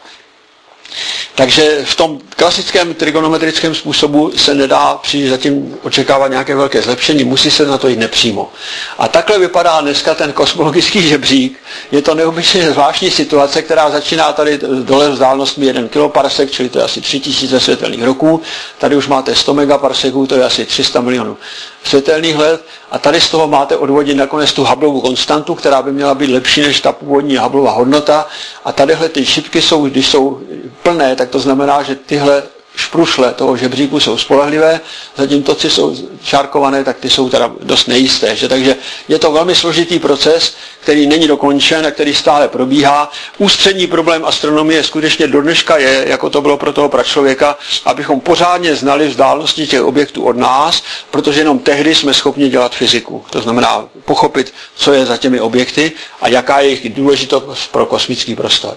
Takže v tom klasickém trigonometrickém způsobu se nedá při zatím očekávat nějaké velké zlepšení, musí se na to jít nepřímo. A takhle vypadá dneska ten kosmologický žebřík. Je to neobyčejně zvláštní situace, která začíná tady dole vzdálenostmi 1 kiloparsek, čili to je asi 3000 světelných roků. Tady už máte 100 megaparseků, to je asi 300 milionů světelných let. A tady z toho máte odvodit nakonec tu Hubbleovu konstantu, která by měla být lepší než ta původní Hubbleova hodnota. A tadyhle ty šipky jsou, když jsou plné, tak to znamená, že tyhle šprušle toho žebříku jsou spolehlivé, zatímto ty jsou čárkované, tak ty jsou teda dost nejisté. Že? Takže je to velmi složitý proces, který není dokončen a který stále probíhá. Ústřední problém astronomie skutečně do dneška je, jako to bylo pro toho pračlověka, abychom pořádně znali vzdálenosti těch objektů od nás, protože jenom tehdy jsme schopni dělat fyziku. To znamená pochopit, co je za těmi objekty a jaká je jejich důležitost pro kosmický prostor.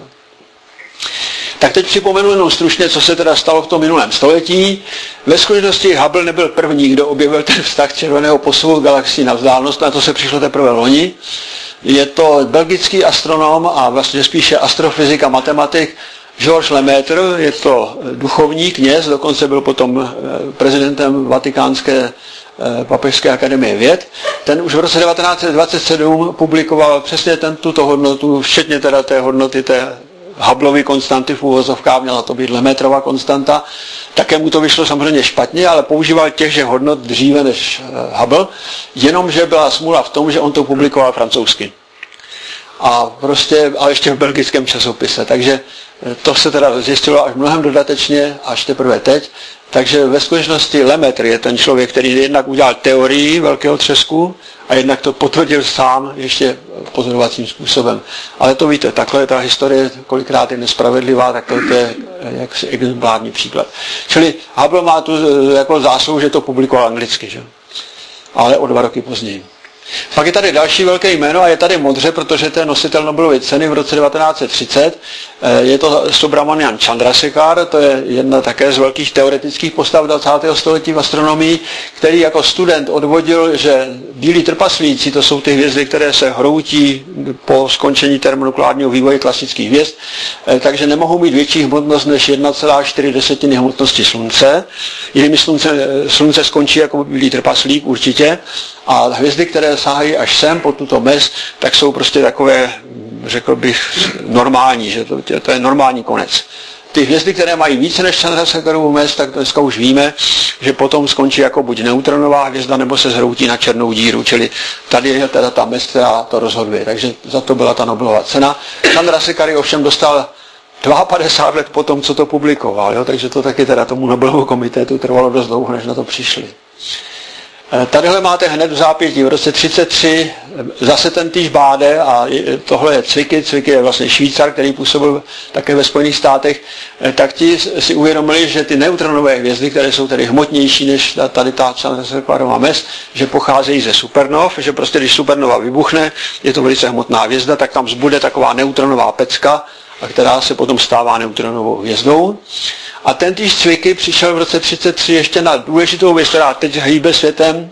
Tak teď připomenu jenom stručně, co se teda stalo v tom minulém století. Ve skutečnosti Hubble nebyl první, kdo objevil ten vztah červeného posuvu galaxii na vzdálenost, na to se přišlo teprve loni. Je to belgický astronom a vlastně spíše astrofyzik a matematik Georges Lemaitre, je to duchovní kněz, dokonce byl potom prezidentem Vatikánské Papežské akademie věd. Ten už v roce 1927 publikoval přesně tuto hodnotu, včetně teda té hodnoty té Hubbleovy konstanty v úvozovkách, měla to být Lemaitrova konstanta. Také mu to vyšlo samozřejmě špatně, ale používal těchže hodnot dříve než Hubble, jenomže byla smůla v tom, že on to publikoval francouzsky. A ještě v belgickém časopise. Takže to se teda zjistilo až mnohem dodatečně, až teprve teď. Takže ve skutečnosti Lemaitre je ten člověk, který jednak udělal teorii velkého třesku a jednak to potvrdil sám ještě pozorovacím způsobem. Ale to víte, takhle ta historie kolikrát je nespravedlivá, tak to je jaksi exemplární příklad. Čili Hubble má tu jako zásluhu, že to publikoval anglicky, že? Ale o 2 roky později. Pak je tady další velké jméno a je tady modře, protože to je nositel Nobelovy ceny v roce 1930. Je to Subramanian Chandrasekhar, to je jedna také z velkých teoretických postav 20. století v astronomii, který jako student odvodil, že bílí trpaslíci, to jsou ty hvězdy, které se hroutí po skončení termonukleárního vývoje klasických hvězd, takže nemohou mít větší hmotnost než 1,4 hmotnosti Slunce. Jinými slunce skončí jako bílý trpaslík určitě. A hvězdy, které sahají až sem po tuto mez, tak jsou prostě takové, řekl bych, normální, že to je normální konec. Ty hvězdy, které mají více než Chandrasekharovu mez, tak dneska už víme, že potom skončí jako buď neutronová hvězda, nebo se zhroutí na černou díru, čili tady je teda ta mez, která to rozhoduje. Takže za to byla ta Nobelova cena. Chandrasekhar ovšem dostal 52 let po tom, co to publikoval, jo? Takže to taky teda tomu Nobelovu komitétu trvalo dost dlouho, než na to přišli. Tadyhle máte hned v zápětí v roce 1933 zase ten týž Bade a tohle je Zwicky. Zwicky je vlastně Švýcar, který působil také ve Spojených státech, tak ti si uvědomili, že ty neutronové hvězdy, které jsou tedy hmotnější než tady ta Chandrasekharova mez, že pocházejí ze supernov, že prostě když supernova vybuchne, je to velice hmotná hvězda, tak tam zbude taková neutronová pecka, a která se potom stává neutronovou hvězdou. A ten týž Zwicky přišel v roce 1933 ještě na důležitou věc, která teď hýbe světem.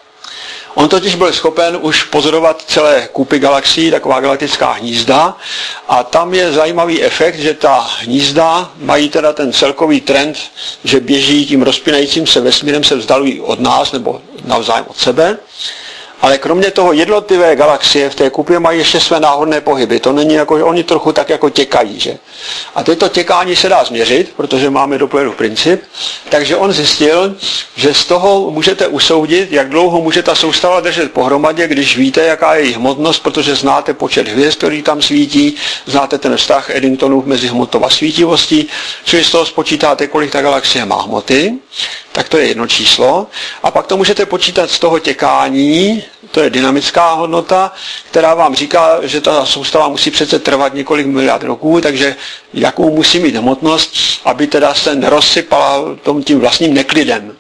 On totiž byl schopen už pozorovat celé kupy galaxií, taková galaktická hnízda, a tam je zajímavý efekt, že ta hnízda mají teda ten celkový trend, že běží tím rozpínajícím se vesmírem, se vzdalují od nás nebo navzájem od sebe. Ale kromě toho jednotlivé galaxie v té kupě mají ještě své náhodné pohyby. To není jako, že oni trochu tak jako těkají, že? A toto těkání se dá změřit, protože máme Dopplerův princip. Takže on zjistil, že z toho můžete usoudit, jak dlouho může ta soustava držet pohromadě, když víte, jaká je její hmotnost, protože znáte počet hvězd, který tam svítí, znáte ten vztah Eddingtonův mezi hmotou a svítivostí, čili z toho spočítáte, kolik ta galaxie má hmoty. Tak to je jedno číslo. A pak to můžete počítat z toho těkání, to je dynamická hodnota, která vám říká, že ta soustava musí přece trvat několik miliard roků, takže jakou musí mít hmotnost, aby teda se nerozsypala tím vlastním neklidem.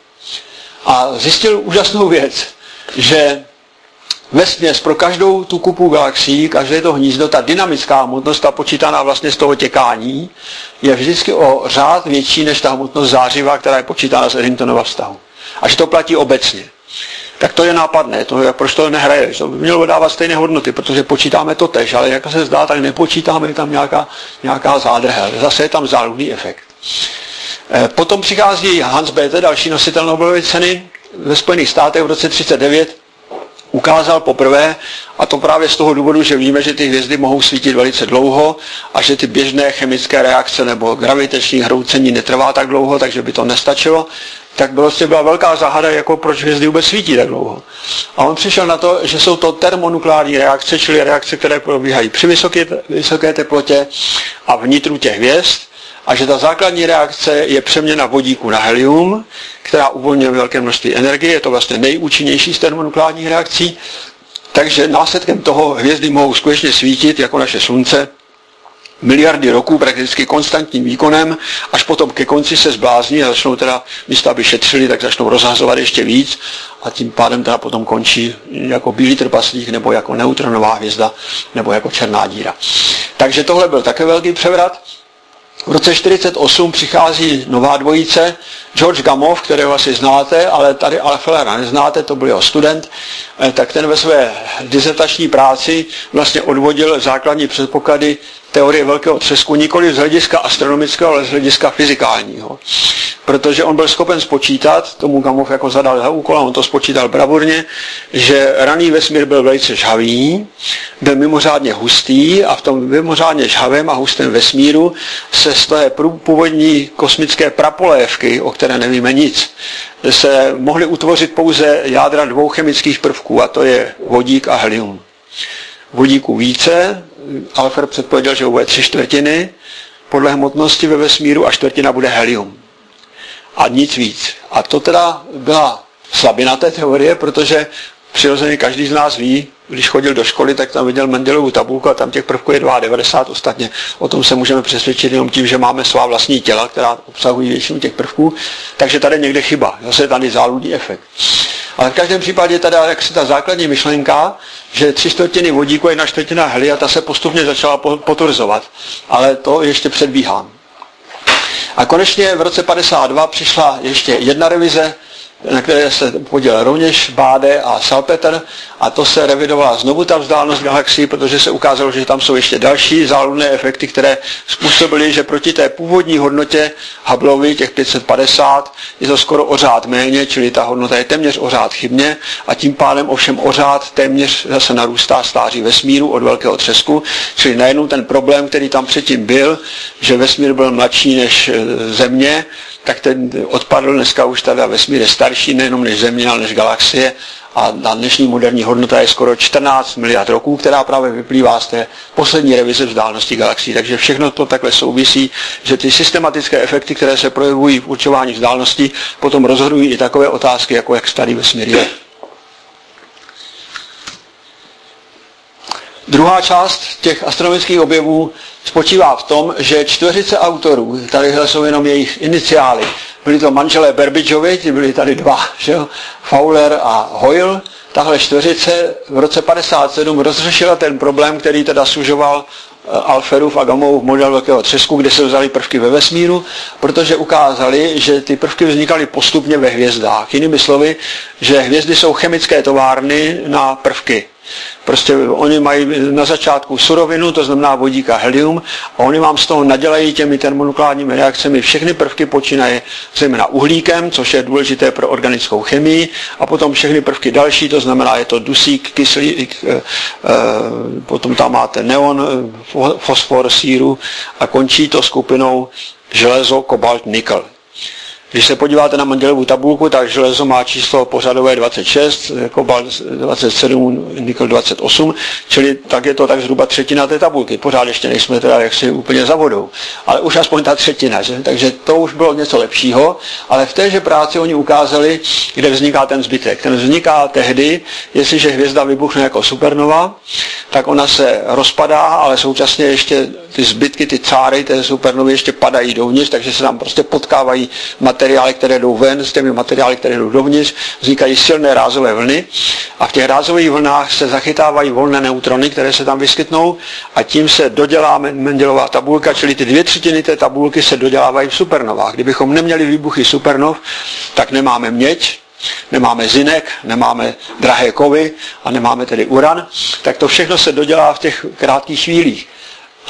A zjistil úžasnou věc, že vesměs pro každou tu kupu galaxií, každé to hnízdo, ta dynamická hmotnost, ta počítaná vlastně z toho těkání, je vždycky o řád větší než ta hmotnost zářiva, která je počítána z Eddingtonova vztahu. A že to platí obecně. Tak to je nápadné, proč to nehraje. To by mělo dávat stejné hodnoty, protože počítáme to tež, ale jak se zdá, tak nepočítáme, je tam nějaká zádrhel. Zase je tam záludný efekt. Potom přichází Hans Bethe, další nositel Nobelovy ceny ve Spojených státech v roce 1939, ukázal poprvé, a to právě z toho důvodu, že víme, že ty hvězdy mohou svítit velice dlouho a že ty běžné chemické reakce nebo gravitační hroucení netrvá tak dlouho, takže by to nestačilo, tak byla velká záhada, jako proč hvězdy vůbec svítí tak dlouho. A on přišel na to, že jsou to termonukleární reakce, čili reakce, které probíhají při vysoké teplotě a vnitru těch hvězd, a že ta základní reakce je přeměna vodíku na helium, která uvolňuje velké množství energie, je to vlastně nejúčinnější z termonukleárních reakcí, takže následkem toho hvězdy mohou skutečně svítit, jako naše slunce, miliardy roků prakticky konstantním výkonem, až potom ke konci se zblázní a začnou teda, místo aby šetřili, tak začnou rozhazovat ještě víc a tím pádem teda potom končí jako bílý trpaslík, nebo jako neutronová hvězda, nebo jako černá díra. Takže tohle byl také velký převrat. V roce 1948 přichází nová dvojice, George Gamow, kterého asi znáte, ale tady Alfellera neznáte, to byl jeho student, tak ten ve své disertační práci vlastně odvodil základní předpoklady teorie velkého třesku, nikoli z hlediska astronomického, ale z hlediska fyzikálního. Protože on byl schopen spočítat, tomu Gamow jako zadal za úkol, a on to spočítal bravurně, že raný vesmír byl velice žhavý, byl mimořádně hustý a v tom mimořádně žhavém a hustém vesmíru se z té původní kosmické prapolévky, o které nevíme nic, se mohly utvořit pouze jádra dvou chemických prvků, a to je vodík a helium. Vodíku více, Alfer předpověděl, že bude 3/4 podle hmotnosti ve vesmíru a 1/4 bude helium. A nic víc. A to teda byla slabina té teorie, protože přirozeně každý z nás ví, když chodil do školy, tak tam viděl Mendelovu tabulku a tam těch prvků je 92, ostatně o tom se můžeme přesvědčit jenom tím, že máme svá vlastní těla, která obsahují většinu těch prvků, takže tady někde chyba, zase tady záludný efekt. Ale v každém případě teda, jak se ta základní myšlenka, že 3/4 vodíku a 1/4 helia, ta se postupně začala potvrzovat, ale to ještě předbíhám. A konečně v roce 52 přišla ještě jedna revize, na které se podílel rovněž Bade a Salpeter, a to se revidovala znovu ta vzdálenost galaxii, protože se ukázalo, že tam jsou ještě další záludné efekty, které způsobily, že proti té původní hodnotě Hubbleovi, těch 550, je to skoro o řád méně, čili ta hodnota je téměř o řád chybně, a tím pádem ovšem o řád téměř zase narůstá stáří vesmíru od velkého třesku, čili najednou ten problém, který tam předtím byl, že vesmír byl mladší než Země, tak ten odpadl. Dneska už teda vesmír je starší nejenom než Země, ale než galaxie, a na dnešní moderní hodnota je skoro 14 miliard roků, která právě vyplývá z té poslední revize vzdálenosti galaxií. Takže všechno to takhle souvisí, že ty systematické efekty, které se projevují v určování vzdálenosti, potom rozhodují i takové otázky, jako jak starý vesmír je. Druhá část těch astronomických objevů spočívá v tom, že čtveřice autorů, tadyhle jsou jenom jejich iniciály, byli to manželé Babbagiovi, ti byli tady dva, že jo? Fowler a Hoyle. Tahle čtveřice v roce 57 rozřešila ten problém, který teda sužoval Alferův a Gamowův model velkého třesku, kde se vzaly prvky ve vesmíru, protože ukázali, že ty prvky vznikaly postupně ve hvězdách. Jinými slovy, že hvězdy jsou chemické továrny na prvky. Prostě oni mají na začátku surovinu, to znamená vodík a helium, a oni vám z toho nadělají těmi termonukleárními reakcemi všechny prvky, počínaje zejména uhlíkem, což je důležité pro organickou chemii, a potom všechny prvky další, to znamená, je to dusík, kyslík, potom tam máte neon, fosfor, síru, a končí to skupinou železo, kobalt, nikl. Když se podíváte na Mendelovu tabulku, tak železo má číslo pořadové 26, kobalt 27, nikl 28, čili tak je to tak zhruba třetina té tabulky. Pořád ještě nejsme teda jaksi úplně za vodou, ale už aspoň ta třetina, že? Takže to už bylo něco lepšího, ale v téže práci oni ukázali, kde vzniká ten zbytek. Ten vzniká tehdy, jestliže hvězda vybuchne jako supernova, tak ona se rozpadá, ale současně ještě ty zbytky, ty cáry té supernovy ještě padají dovnitř, takže se tam prostě potkávají materiály, které jdou ven, s těmi materiály, které jdou dovnitř, vznikají silné rázové vlny, a v těch rázových vlnách se zachytávají volné neutrony, které se tam vyskytnou, a tím se dodělá Mendelová tabulka, čili ty 2/3 té tabulky se dodělávají v supernovách. Kdybychom neměli výbuchy supernov, tak nemáme měď, nemáme zinek, nemáme drahé kovy a nemáme tedy uran, tak to všechno se dodělá v těch krátkých chvílích.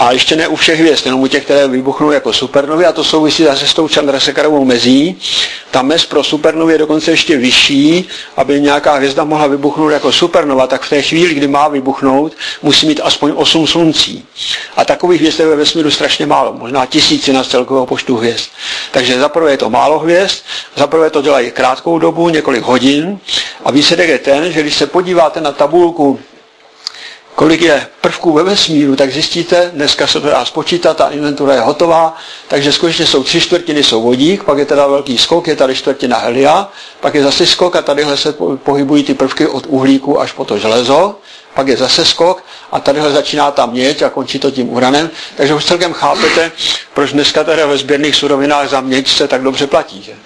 A ještě ne u všech hvězd, jenom u těch, které vybuchnou jako supernovy, a to souvisí zase s tou Chandrasekharovou mezí. Ta mez pro supernovy je dokonce ještě vyšší, aby nějaká hvězda mohla vybuchnout jako supernova, tak v té chvíli, kdy má vybuchnout, musí mít aspoň 8 sluncí. A takových hvězd je ve vesmíru strašně málo, možná tisícina z celkového počtu hvězd. Takže zaprvé je to málo hvězd, zaprvé to dělají krátkou dobu, několik hodin, a výsledek je ten, že když se podíváte na tabulku, kolik je prvků ve vesmíru, tak zjistíte, dneska se to dá spočítat, ta inventura je hotová, takže skutečně jsou 3/4 jsou vodík, pak je teda velký skok, je tady 1/4 helia, pak je zase skok a tadyhle se pohybují ty prvky od uhlíku až po to železo, pak je zase skok a tadyhle začíná ta měď a končí to tím uranem, takže už celkem chápete, proč dneska teda ve sběrných surovinách za měď se tak dobře platí. Že?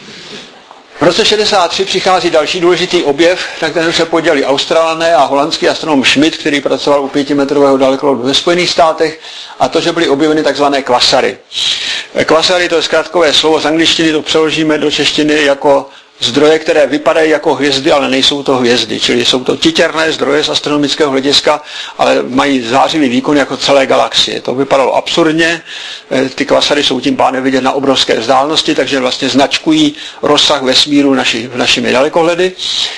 V roce 63 přichází další důležitý objev, na kterém se podělili Australané a holandský astronom Schmidt, který pracoval u 5metrového dalekohledu ve Spojených státech, a to, že byly objeveny takzvané kvasary. Kvasary, to je zkratkové slovo, z angličtiny to přeložíme do češtiny jako zdroje, které vypadají jako hvězdy, ale nejsou to hvězdy, čili jsou to titěrné zdroje z astronomického hlediska, ale mají zářivý výkon jako celé galaxie. To vypadalo absurdně, ty kvasary jsou tím pádem vidět na obrovské vzdálenosti, takže vlastně značkují rozsah vesmíru našimi dalekohledy.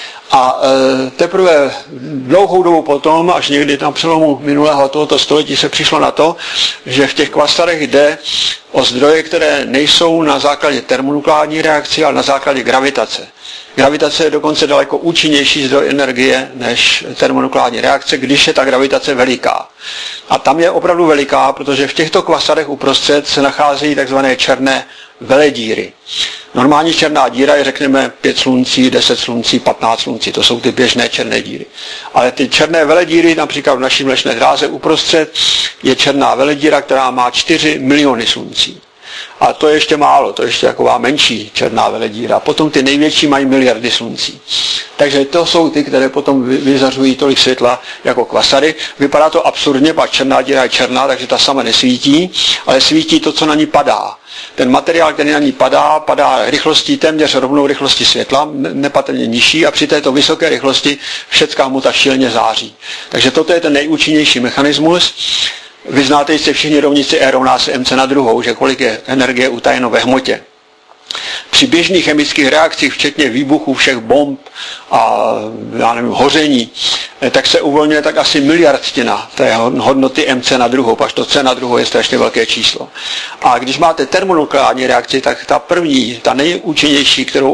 A teprve dlouhou dobu potom, až někdy na přelomu minulého a tohoto století, se přišlo na to, že v těch kvasarech jde o zdroje, které nejsou na základě termonukleární reakce, ale na základě gravitace. Gravitace je dokonce daleko účinnější zdroj energie než termonukleární reakce, když je ta gravitace veliká. A tam je opravdu veliká, protože v těchto kvasarech uprostřed se nacházejí takzvané černé veledíry. Normální černá díra je, řekněme, 5 sluncí, 10 sluncí, 15 sluncí. To jsou ty běžné černé díry. Ale ty černé veledíry, například v naší Mlečné dráze uprostřed, je černá veledíra, která má 4 miliony sluncí. A to je ještě málo, to je ještě taková menší černá veledíra. Potom ty největší mají miliardy sluncí. Takže to jsou ty, které potom vyzařují tolik světla jako kvasary. Vypadá to absurdně, pak černá díra je černá, takže ta sama nesvítí, ale svítí to, co na ní padá. Ten materiál, který na ní padá rychlostí téměř rovnou rychlosti světla, nepatrně nižší, a při této vysoké rychlosti všecká hmota šíleně září. Takže toto je ten nejúčinnější mechanismus. Vy znáte jistě všichni rovnici E rovná se mc na druhou, že kolik je energie utajeno ve hmotě. Při běžných chemických reakcích, včetně výbuchů všech bomb a já nevím, hoření, tak se uvolňuje tak asi miliardtina té hodnoty mc na druhou, pač to c na druhou je strašně velké číslo. A když máte termonukleární reakci, tak ta první, ta nejúčinnější, kterou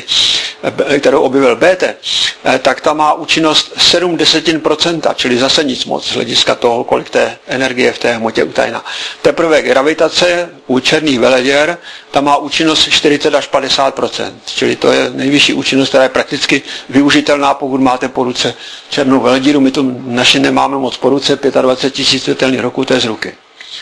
objevil Bethe, tak ta má účinnost 0,7%, čili zase nic moc z hlediska toho, kolik té energie v té hmotě utajena. Teprve gravitace u černých veleděr, ta má účinnost 40 až 50%, čili to je nejvyšší účinnost, která je prakticky využitelná, pokud máte po ruce černou veledíru. My tu naši nemáme moc po ruce, 25 000 světelných roků, to je z ruky.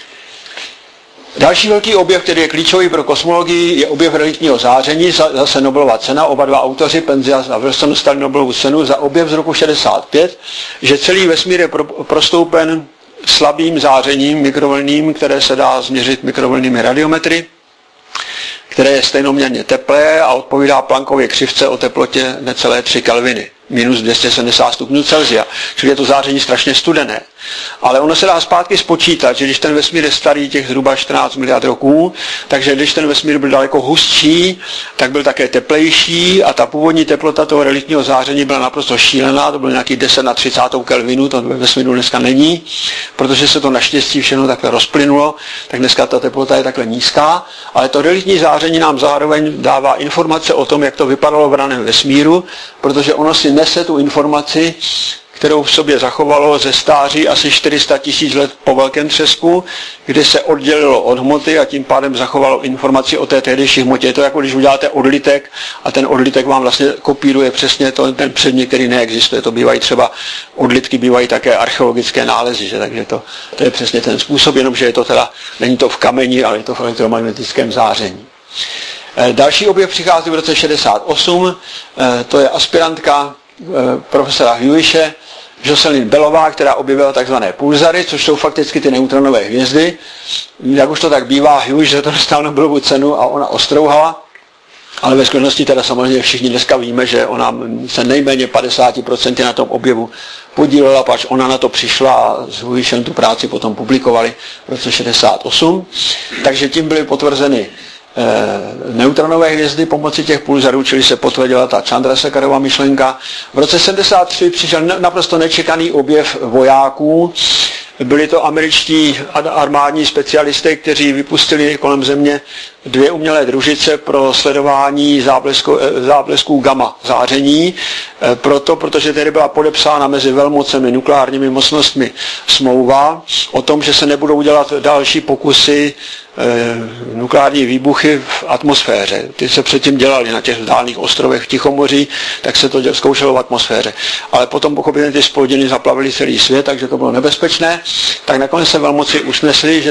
Další velký objev, který je klíčový pro kosmologii, je objev reliktního záření, zase Nobelova cena. Oba dva autoři, Penzias a Wilson, dostali Nobelovu cenu za objev z roku 65, že celý vesmír je prostoupen slabým zářením mikrovlnným, které se dá změřit mikrovlnnými radiometry, které je stejnoměrně teplé a odpovídá Planckově křivce o teplotě necelé 3 kelviny, minus 270 stupňů Celsia, čili je to záření strašně studené. Ale ono se dá zpátky spočítat, že když ten vesmír je starý těch zhruba 14 miliard roků, takže když ten vesmír byl daleko hustší, tak byl také teplejší a ta původní teplota toho reliktního záření byla naprosto šílená, to bylo nějaký 10 na 30 kelvinu, to ve vesmíru dneska není, protože se to naštěstí všechno takhle rozplynulo, tak dneska ta teplota je takhle nízká, ale to reliktní záření nám zároveň dává informace o tom, jak to vypadalo v raném vesmíru, protože ono si nese tu informaci, kterou v sobě zachovalo ze stáří asi 400 000 let po velkém třesku, kdy se oddělilo od hmoty a tím pádem zachovalo informaci o té tehdejší hmotě. Je to jako když uděláte odlitek a ten odlitek vám vlastně kopíruje přesně ten předmět, který neexistuje. To bývají třeba, odlitky bývají také archeologické nálezy, že? Takže to je přesně ten způsob, jenomže je to teda, není to v kameni, ale je to v elektromagnetickém záření. Další objev přichází v roce 68, to je aspirantka profesora Hewishe, Jocelyn Bellová, která objevila takzvané pulzary, což jsou fakticky ty neutronové hvězdy. Jak už to tak bývá, Hewish za to dostal Nobelovu cenu a ona ostrouhala. Ale ve skutečnosti teda samozřejmě všichni dneska víme, že ona se nejméně 50% na tom objevu podílela, pač ona na to přišla a s Huishem tu práci potom publikovali v roce 68. Takže tím byly potvrzeny neutronové hvězdy pomocí těch pulzarů, čili se potvrdila ta Chandrasekharova myšlenka. V roce 73 přišel naprosto nečekaný objev vojáků. Byli to američtí armádní specialisté, kteří vypustili kolem země 2 umělé družice pro sledování záblesků gamma záření. Protože tedy byla podepsána mezi velmocemi, nukleárními mocnostmi smlouva o tom, že se nebudou dělat další pokusy nukleární výbuchy v atmosféře. Ty se předtím dělali na těch vzdálených ostrovech v Tichomoří, tak se to zkoušelo v atmosféře. Ale potom pochopitelně ty zplodiny zaplavily celý svět, takže to bylo nebezpečné. Tak nakonec se velmoci usnesli,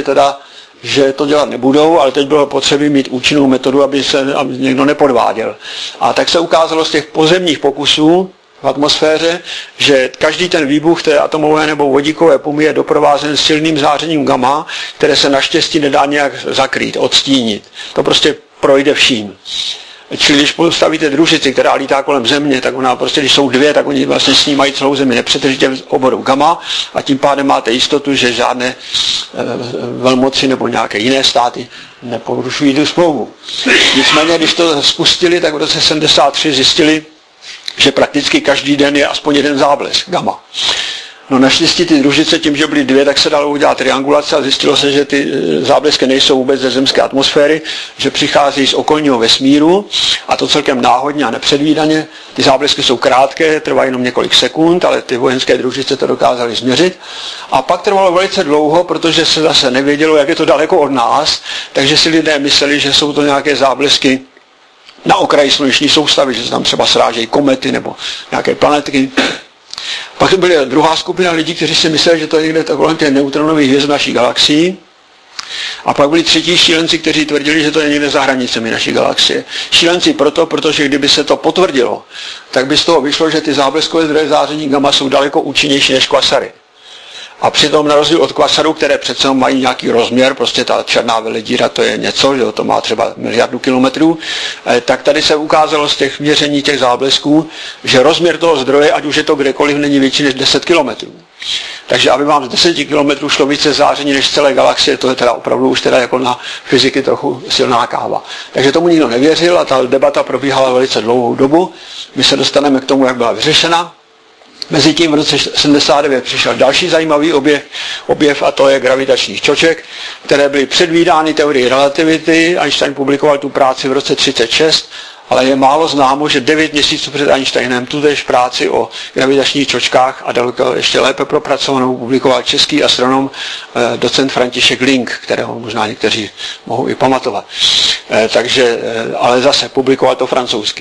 že to dělat nebudou, ale teď bylo potřeba mít účinnou metodu, aby někdo nepodváděl. A tak se ukázalo z těch pozemních pokusů v atmosféře, že každý ten výbuch té atomové nebo vodíkové pumy je doprovázen silným zářením gamma, které se naštěstí nedá nějak zakrýt, odstínit. To prostě projde vším. Čili když postavíte družici, která lítá kolem země, tak ona prostě, když jsou 2, tak oni vlastně snímají celou zemi nepřetržitě v oboru gamma a tím pádem máte jistotu, že žádné velmoci nebo nějaké jiné státy neporušují tu smlouvu. Nicméně, když to spustili, tak v roce 73 zjistili, že prakticky každý den je aspoň jeden záblesk gamma. No naštěstí ty družice tím, že byly 2, tak se dalo udělat triangulace a zjistilo se, že ty záblesky nejsou vůbec ze zemské atmosféry, že přichází z okolního vesmíru a to celkem náhodně a nepředvídaně. Ty záblesky jsou krátké, trvají jenom několik sekund, ale ty vojenské družice to dokázaly změřit. A pak trvalo velice dlouho, protože se zase nevědělo, jak je to daleko od nás, takže si lidé mysleli, že jsou to nějaké záblesky na okraji sluneční soustavy, že se tam třeba srážejí komety nebo nějaké planetky. Pak byla druhá skupina lidí, kteří si mysleli, že to je někde kolem těch neutronových hvězd naší galaxii. A pak byli třetí šílenci, kteří tvrdili, že to je někde za hranicemi naší galaxie. Šílenci protože kdyby se to potvrdilo, tak by z toho vyšlo, že ty zábleskové zdroje záření gamma jsou daleko účinnější než kvasary. A přitom na rozdíl od kvasarů, které přece mají nějaký rozměr, prostě ta černá veledíra to je něco, že to má třeba miliardu kilometrů, tak tady se ukázalo z těch měření těch záblesků, že rozměr toho zdroje, ať už je to kdekoliv, není větší než 10 kilometrů. Takže aby vám z 10 kilometrů šlo více záření než celé galaxie, to je teda opravdu už teda jako na fyziky trochu silná káva. Takže tomu nikdo nevěřil a ta debata probíhala velice dlouhou dobu. My se dostaneme k tomu, jak byla vyřešena. Mezitím v roce 79 přišel další zajímavý objev a to je gravitačních čoček, které byly předvídány teorii relativity. Einstein publikoval tu práci v roce 1936, ale je málo známo, že 9 měsíců před Einsteinem tutéž práci o gravitačních čočkách a daleko ještě lépe propracovanou publikoval český astronom docent František Link, kterého možná někteří mohou i pamatovat. Takže, ale zase publikoval to francouzsky.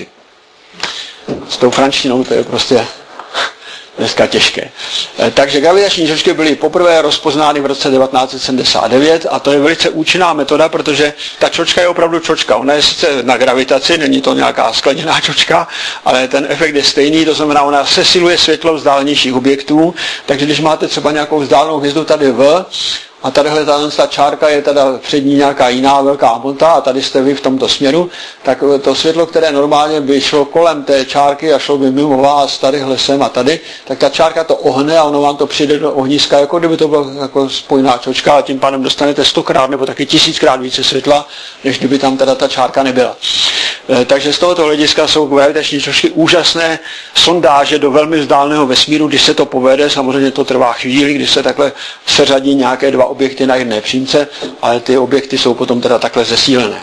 S tou franštinou to je prostě dneska těžké. Takže gravitační čočky byly poprvé rozpoznány v roce 1979 a to je velice účinná metoda, protože ta čočka je opravdu čočka. Ona je sice na gravitaci, není to nějaká skleněná čočka, ale ten efekt je stejný, to znamená, ona sesiluje světlo vzdálenějších objektů, takže když máte třeba nějakou vzdálenou hvězdu tady a tadyhle ta čárka je teda před ní nějaká jiná velká hmota a tady jste vy v tomto směru, tak to světlo, které normálně by šlo kolem té čárky a šlo by mimo vás tadyhle sem a tady, tak ta čárka to ohne a ono vám to přijde do ohniska, jako kdyby to byla jako spojená čočka a tím pádem dostanete 100krát nebo taky 1000krát více světla, než kdyby tam teda ta čárka nebyla. Takže z tohoto hlediska jsou gravitační čočky úžasné sondáže do velmi vzdáleného vesmíru, když se to povede, samozřejmě to trvá chvíli, když se takhle seřadí nějaké 2 objekty na jedné přímce, ale ty objekty jsou potom teda takhle zesílené.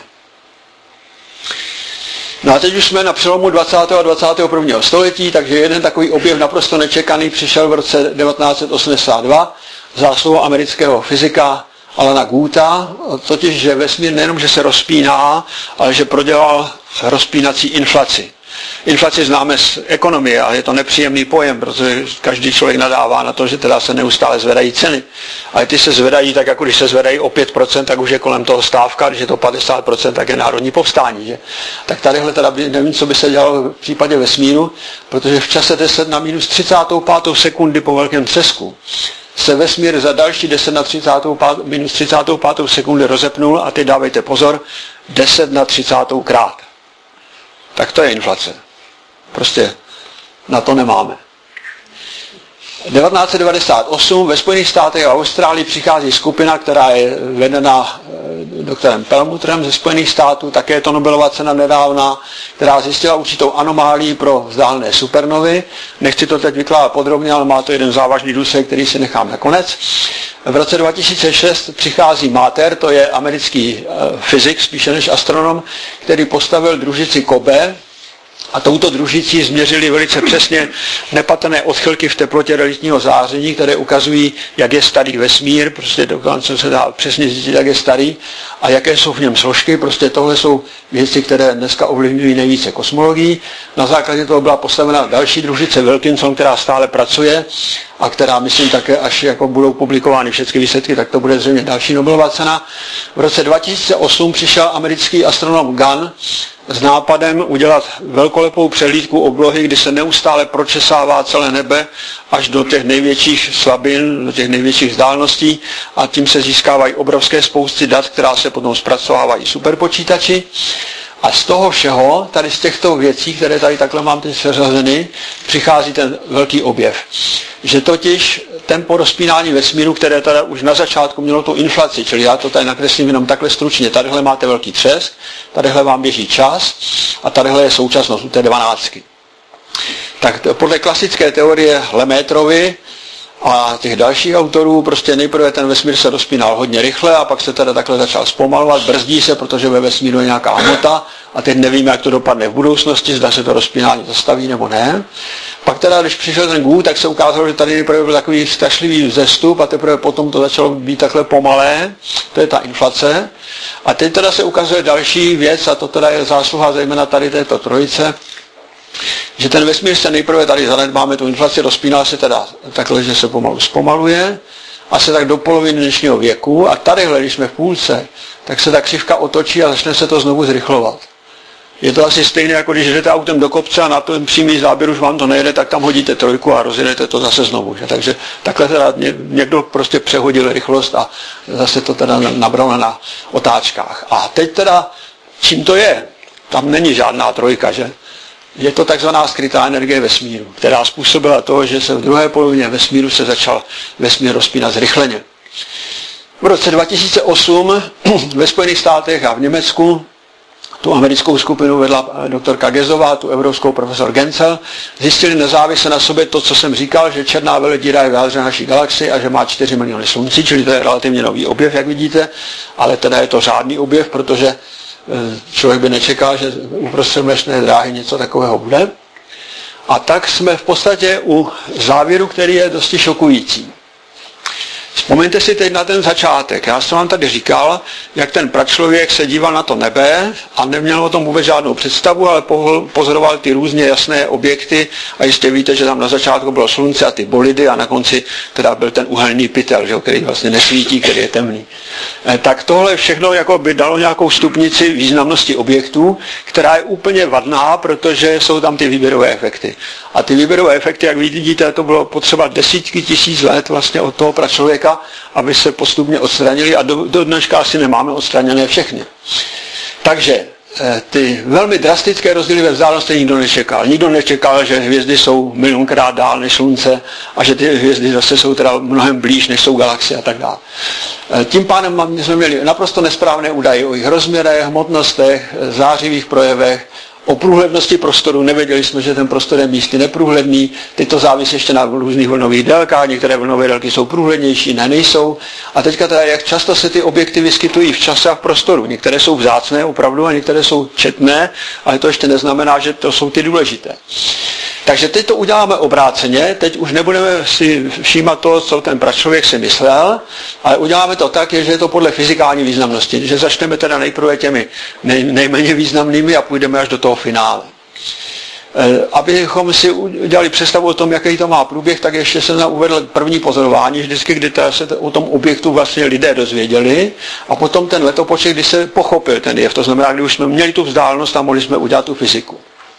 No a teď už jsme na přelomu 20. a 21. století, takže jeden takový objev naprosto nečekaný přišel v roce 1982 zásluhou amerického fyzika Alana Guthta, totiž, že vesmír nejenom, že se rozpíná, ale že prodělal rozpínací inflaci. Inflaci známe z ekonomie, ale je to nepříjemný pojem, protože každý člověk nadává na to, že teda se neustále zvedají ceny. Ale ty se zvedají tak, jako když se zvedají o 5%, tak už je kolem toho stávka, když je to 50%, tak je národní povstání. Že? Tak tadyhle teda nevím, co by se dělalo v případě vesmíru, protože v čase 10 na minus 35 sekundy po velkém třesku se vesmír za další 10 na minus 35 sekundy rozepnul a teď dávejte pozor, 10 na 30 krát. Tak to je inflace. Prostě na to nemáme. 1998 ve Spojených státech a Austrálii přichází skupina, která je vedena doktorem Perlmutterem ze Spojených států, také je to Nobelova cena nedávná, která zjistila určitou anomálii pro vzdálené supernovy. Nechci to teď vykládat podrobně, ale má to jeden závažný důsledek, který si nechám nakonec. V roce 2006 přichází Mater, to je americký fyzik, spíše než astronom, který postavil družici Kobe, a touto družicí změřili velice přesně nepatrné odchylky v teplotě reliktního záření, které ukazují, jak je starý vesmír, prostě dokonce se dá přesně zjistit, jak je starý a jaké jsou v něm složky. Prostě tohle jsou věci, které dneska ovlivňují nejvíce kosmologii. Na základě toho byla postavena další družice Wilkinson, která stále pracuje a která, myslím, také, až jako budou publikovány všechny výsledky, tak to bude zřejmě další Nobelova cena. V roce 2008 přišel americký astronom Gunn s nápadem udělat velkolepou přehlídku oblohy, kdy se neustále pročesává celé nebe až do těch největších slabin, do těch největších vzdáleností a tím se získávají obrovské spousty dat, která se potom zpracovávají superpočítači. A z toho všeho, tady z těchto věcí, které tady takhle mám teď seřazeny, přichází ten velký objev. Že totiž tempo rozpínání vesmíru, které teda už na začátku mělo tu inflaci, čili já to tady nakreslím jenom takhle stručně, tadyhle máte velký třesk, tadyhle vám běží čas a tadyhle je současnost u té 12. Tak podle klasické teorie Lemaitrovy a těch dalších autorů, prostě nejprve ten vesmír se rozpínal hodně rychle a pak se teda takhle začal zpomalovat, brzdí se, protože ve vesmíru je nějaká hmota a teď nevíme, jak to dopadne v budoucnosti, zda se to rozpínání zastaví nebo ne. Pak teda, když přišel ten GU, tak se ukázalo, že tady nejprve byl takový strašlivý vzestup a teprve potom to začalo být takhle pomalé, to je ta inflace. A teď teda se ukazuje další věc a to teda je zásluha zejména tady této trojice, že ten vesmír se nejprve tady zanedbáme tu inflaci, rozpíná se teda takhle, že se pomalu zpomaluje a se tak do poloviny dnešního věku a tadyhle, když jsme v půlce, tak se ta křivka otočí a začne se to znovu zrychlovat. Je to asi stejné, jako když jdete autem do kopce a na tom přímý záběr už vám to nejede, tak tam hodíte trojku a rozjedete to zase znovu. Že? Takže takhle teda někdo prostě přehodil rychlost a zase to teda nabralo na otáčkách. A teď teda, čím to je? Tam není žádná trojka, že? Je to takzvaná skrytá energie vesmíru, která způsobila to, že se v druhé polovině vesmíru se začal vesmír rozpínat zrychleně. V roce 2008 ve Spojených státech a v Německu tu americkou skupinu vedla doktorka Gezová, tu evropskou profesor Genzel, zjistili nezávisle na sobě to, co jsem říkal, že černá veledíra je v jádře naší galaxie a že má 4 miliony sluncí, čili to je relativně nový objev, jak vidíte, ale teda je to řádný objev, protože člověk by nečekal, že uprostřed Mlečné dráhy něco takového bude. A tak jsme v podstatě u závěru, který je dosti šokující. Vzpomeňte si teď na ten začátek. Já jsem vám tady říkal, jak ten pračlověk se díval na to nebe a neměl o tom vůbec žádnou představu, ale pozoroval ty různě jasné objekty a jistě víte, že tam na začátku bylo slunce a ty bolidy a na konci teda byl ten uhelný pytel, že, který vlastně nesvítí, který je temný. Tak tohle všechno jako by dalo nějakou stupnici významnosti objektů, která je úplně vadná, protože jsou tam ty výběrové efekty. A ty výběrové efekty, jak vidíte, to bylo potřeba desítky tisíc let vlastně od toho pračlověka, aby se postupně odstranili a do dneška asi nemáme odstraněné všechny. Takže ty velmi drastické rozdíly ve vzdálenosti nikdo nečekal. Nikdo nečekal, že hvězdy jsou milionkrát dál než slunce a že ty hvězdy zase jsou teda mnohem blíž, než jsou galaxie a tak dále. Tím pádem jsme měli naprosto nesprávné údaje o jejich rozměrech, hmotnostech, zářivých projevech, o průhlednosti prostoru. Nevěděli jsme, že ten prostor je místy neprůhledný. Tyto závisí ještě na různých vlnových délkách. Některé vlnové délky jsou průhlednější, ne nejsou. A teďka teda, jak často se ty objekty vyskytují v čase a v prostoru. Některé jsou vzácné opravdu a některé jsou četné, ale to ještě neznamená, že to jsou ty důležité. Takže teď to uděláme obráceně, teď už nebudeme si všímat to, co ten pračlověk si myslel, ale uděláme to tak, že je to podle fyzikální významnosti, že začneme teda nejprve těmi nejméně významnými a půjdeme až do toho finále. Abychom si udělali představu o tom, jaký to má průběh, tak ještě jsem tam uvedl první pozorování, vždycky, kdy se o tom objektu vlastně lidé dozvěděli a potom ten letopočet, kdy se pochopil ten jev, to znamená, kdy už jsme měli tu vzdálenost a mohli jsme udělat tu fyziku.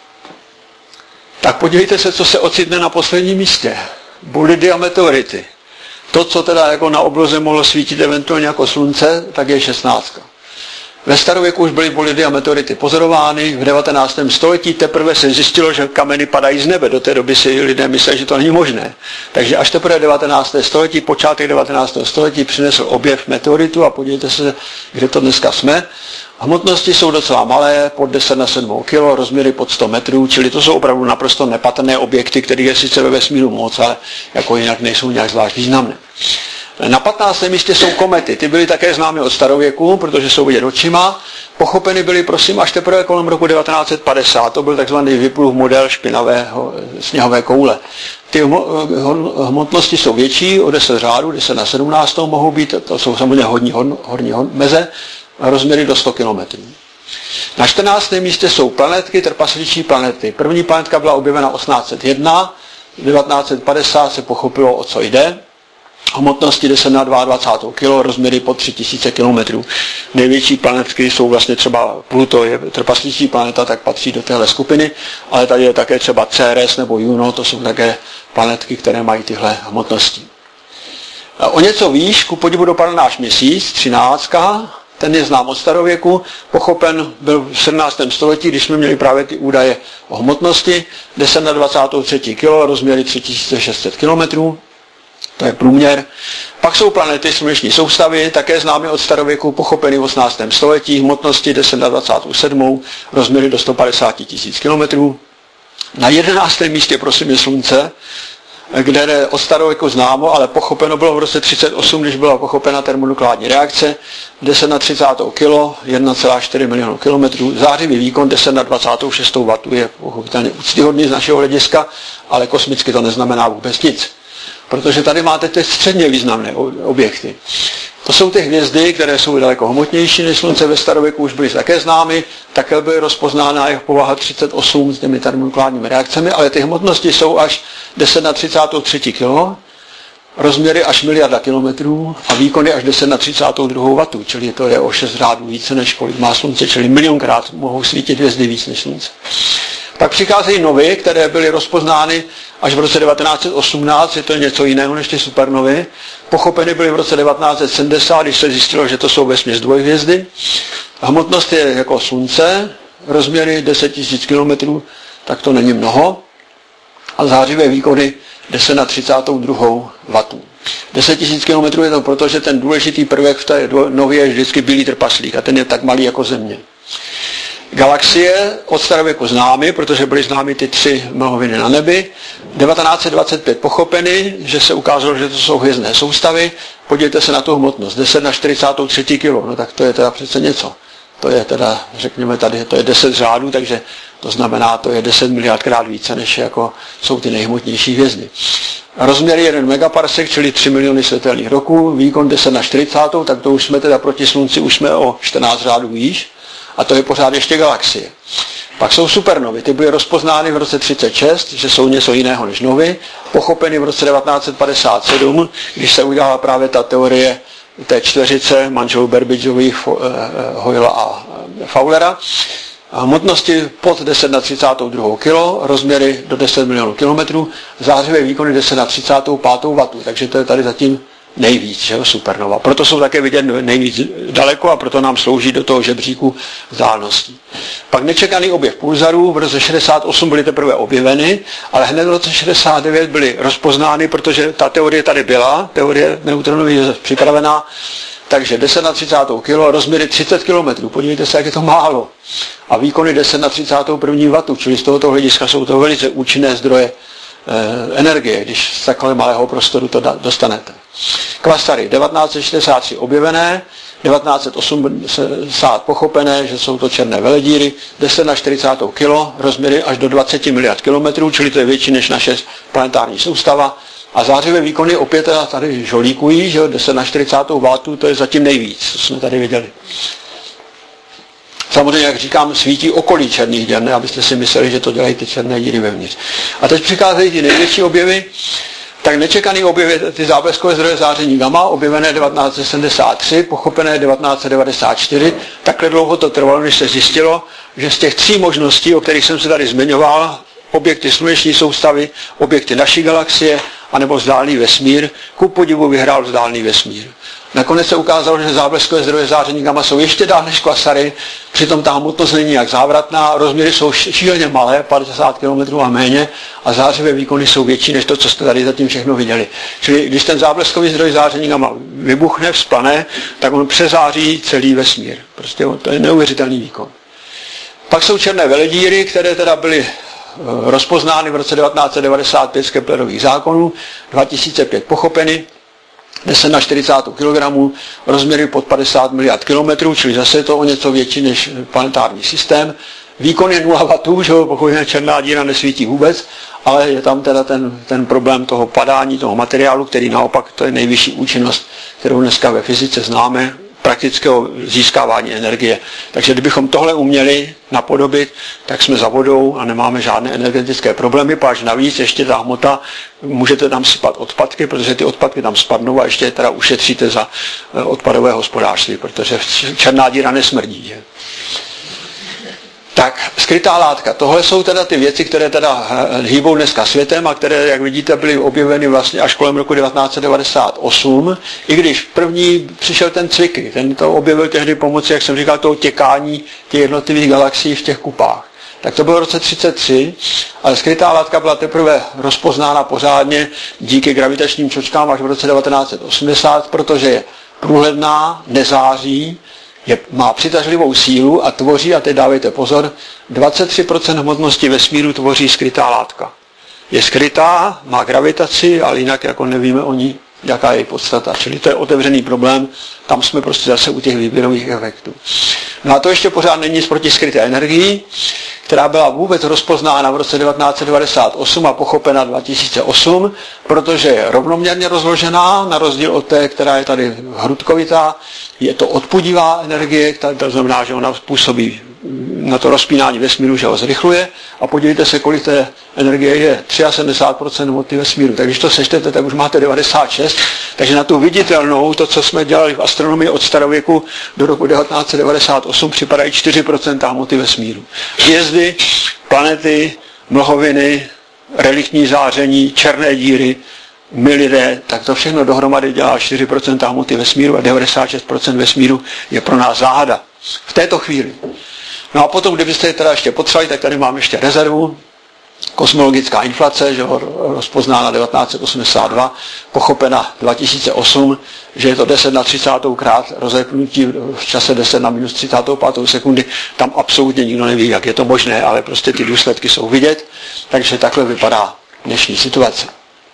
Tak podívejte se, co se ocitne na posledním místě. Bolidy a meteority. To, co teda jako na obloze mohlo svítit eventuálně jako slunce, tak je 16. Ve starověku už byly bolidy a meteority pozorovány, v 19. století teprve se zjistilo, že kameny padají z nebe. Do té doby si lidé mysleli, že to není možné. Takže až teprve 19. století, počátek 19. století přinesl objev meteoritu a podívejte se, kde to dneska jsme. Hmotnosti jsou docela malé, pod 10 na 7 kg, rozměry pod 100 metrů, čili to jsou opravdu naprosto nepatrné objekty, které je sice ve vesmíru moc, ale jako jinak nejsou nějak zvlášť významné. Na 15. místě jsou komety. Ty byly také známy od starověku, protože jsou vidět očima. Pochopeny byly, prosím, až teprve kolem roku 1950. To byl takzvaný Whipplův model špinavého sněhové koule. Ty hmotnosti jsou větší, o 10 řádů, 10 na 17 mohou být, to jsou samozřejmě horní meze, rozměry do 100 km. Na 14. místě jsou planetky, trpasličí planety. První planetka byla objevena 1801, 1950 se pochopilo, o co jde. Hmotnosti 10 na 22 kg, rozměry po 3000 km. Největší planetky jsou vlastně třeba Pluto, je trpasličí planeta, tak patří do téhle skupiny, ale tady je také třeba Ceres nebo Juno, to jsou také planetky, které mají tyhle hmotnosti. O něco výš, ku podivu dopadl náš měsíc, 13. Ten je znám od starověku, pochopen byl v 17. století, když jsme měli právě ty údaje o hmotnosti, 10 na 23 kg, rozměry 3600 km. To je průměr. Pak jsou planety sluneční soustavy, také známy od starověku, pochopeny v 18. století, hmotnosti 10 na 27, rozměry do 150 000 km. Na 11. místě, prosím, je Slunce, kde je od starověku známo, ale pochopeno bylo v roce 1938, když byla pochopena termonukleární reakce, 10 na 30 kg, 1,4 milionu kilometrů. Zářivý výkon 10 na 26 W je pochopitelně úctyhodný z našeho hlediska, ale kosmicky to neznamená vůbec nic. Protože tady máte ty středně významné objekty. To jsou ty hvězdy, které jsou daleko hmotnější než Slunce, ve starověku už byly také známy, také byly rozpoznána jejich povaha 38 s těmi termonukleárními reakcemi, ale ty hmotnosti jsou až 10 na 33 kg, rozměry až miliarda kilometrů a výkony až 10 na 32 W, čili to je o 6 řádů více, než kolik má Slunce, čili milionkrát mohou svítit hvězdy víc než Slunce. Pak přicházejí novy, které byly rozpoznány až v roce 1918, je to něco jiného než ty supernovy. Pochopeny byly v roce 1970, když se zjistilo, že to jsou vesměs dvojhvězdy. Hmotnost je jako Slunce, rozměry 10 000 km, tak to není mnoho. A zářivé výkony 10 na 32 W. 10 000 km je to proto, že ten důležitý prvek v té nově je vždycky bílý trpaslík a ten je tak malý jako Země. Galaxie od starověku známy, protože byly známy ty 3 mlhoviny na nebi. 1925 pochopeny, že se ukázalo, že to jsou hvězdné soustavy. Podívejte se na tu hmotnost, 10 na 43 kg, no tak to je teda přece něco. To je teda, řekněme tady, to je 10 řádů, takže to znamená, to je 10 miliardkrát více, než jako jsou ty nejhmotnější hvězdy. Rozměr 1 megaparsek, čili 3 miliony světelných roků, výkon 10 na 40, tak to už jsme teda proti Slunci, už jsme o 14 řádů výš. A to je pořád ještě galaxie. Pak jsou supernovy. Ty byly rozpoznány v roce 1936, že jsou něco jiného než novy. Pochopeny v roce 1957, když se udělala právě ta teorie té čtveřice manželů Babbagevých, Hoyla a Fowlera. Hmotnosti pod 10 na 32 kg, rozměry do 10 milionů kilometrů, zářivé výkony 10 na 35 W. Takže to je tady zatím nejvíc, že jo, supernova. Proto jsou také vidět nejvíc daleko a proto nám slouží do toho žebříku vzdáleností. Pak nečekaný objev pulzarů, v roce 68 byly teprve objeveny, ale hned v roce 69 byly rozpoznány, protože ta teorie tady byla, teorie neutronových je připravená, takže 10 na 30 kg, rozměry 30 km, podívejte se, jak je to málo. A výkony 10 na 31 W, čili z tohoto hlediska jsou to velice účinné zdroje energie, když z takhle malého prostoru to dostanete. Kvasary 1963 objevené, 1980 pochopené, že jsou to černé veledíry, 10 na 40 kg, rozměry až do 20 miliard kilometrů, čili to je větší než naše planetární soustava. A zářivé výkony opět tady žolíkují, že 10 na 40 W, to je zatím nejvíc, co jsme tady viděli. Samozřejmě, jak říkám, svítí okolí černých děr, ne abyste si mysleli, že to dělají ty černé díry vevnitř. A teď přicházejí ty největší objevy, tak nečekaný objev ty zábleskové zdroje záření gamma, objevené 1973, pochopené 1994, takhle dlouho to trvalo, než se zjistilo, že z těch 3 možností, o kterých jsem se tady zmiňoval, objekty sluneční soustavy, objekty naší galaxie, anebo vzdálený vesmír, ku podivu vyhrál vzdálený vesmír. Nakonec se ukázalo, že zábleskové zdroje záření gamma jsou ještě dál než kvasary, přitom ta hmotnost není jak závratná, rozměry jsou šíleně malé, 50 km a méně, a zářivé výkony jsou větší než to, co jste tady zatím všechno viděli. Čili když ten zábleskový zdroj záření gamma vybuchne, vzplane, tak on přezáří celý vesmír. Prostě to je neuvěřitelný výkon. Pak jsou černé veledíry, které teda byly rozpoznány v roce 1995 z Keplerových zákonů, 2005 pochopeny, 10 na 40 kg, rozměry pod 50 miliard kilometrů, čili zase je to o něco větší než planetární systém. Výkon je 0 W, že pokud černá díra nesvítí vůbec, ale je tam teda ten problém toho padání, toho materiálu, který naopak, to je nejvyšší účinnost, kterou dneska ve fyzice známe, praktického získávání energie. Takže kdybychom tohle uměli napodobit, tak jsme za vodou a nemáme žádné energetické problémy, páč navíc ještě ta hmota, můžete tam sypat odpadky, protože ty odpadky tam spadnou a ještě teda ušetříte za odpadové hospodářství, protože černá díra nesmrdí. Že? Tak, skrytá látka. Tohle jsou teda ty věci, které teda hýbou dneska světem a které, jak vidíte, byly objeveny vlastně až kolem roku 1998, i když první přišel ten Zwicky, ten to objevil tehdy pomocí, jak jsem říkal, toho těkání těch jednotlivých galaxií v těch kupách. Tak to bylo v roce 1933, ale skrytá látka byla teprve rozpoznána pořádně díky gravitačním čočkám až v roce 1980, protože je průhledná, nezáří, má přitažlivou sílu a tvoří, a teď dávejte pozor, 23% hmotnosti vesmíru tvoří skrytá látka. Je skrytá, má gravitaci, ale jinak jako nevíme o ní, jaká je její podstata. Čili to je otevřený problém, tam jsme prostě zase u těch výběrových efektů. No a to ještě pořád není nic proti skryté energii, která byla vůbec rozpoznána v roce 1998 a pochopena 2008, protože je rovnoměrně rozložená, na rozdíl od té, která je tady hrudkovitá. Je to odpudivá energie, to znamená, že ona působí na to rozpínání vesmíru, že ho zrychluje, a podívejte se, kolik té energie je, 73% hmoty vesmíru. Takže když to sečtete, tak už máte 96, takže na tu viditelnou, to, co jsme dělali v astronomii od starověku do roku 1998, připadají 4% hmoty vesmíru. Hvězdy, planety, mlhoviny, reliktní záření, černé díry, my lidé, tak to všechno dohromady dělá 4% hmoty vesmíru a 96% vesmíru je pro nás záhada. V této chvíli. No a potom, kdybyste je teda ještě potřebovali, tak tady mám ještě rezervu. Kosmologická inflace, že ho rozpoznána 1982, pochopena 2008, že je to 10 na 30 krát rozepnutí v čase 10 na minus 35 sekundy. Tam absolutně nikdo neví, jak je to možné, ale prostě ty důsledky jsou vidět. Takže takhle vypadá dnešní situace.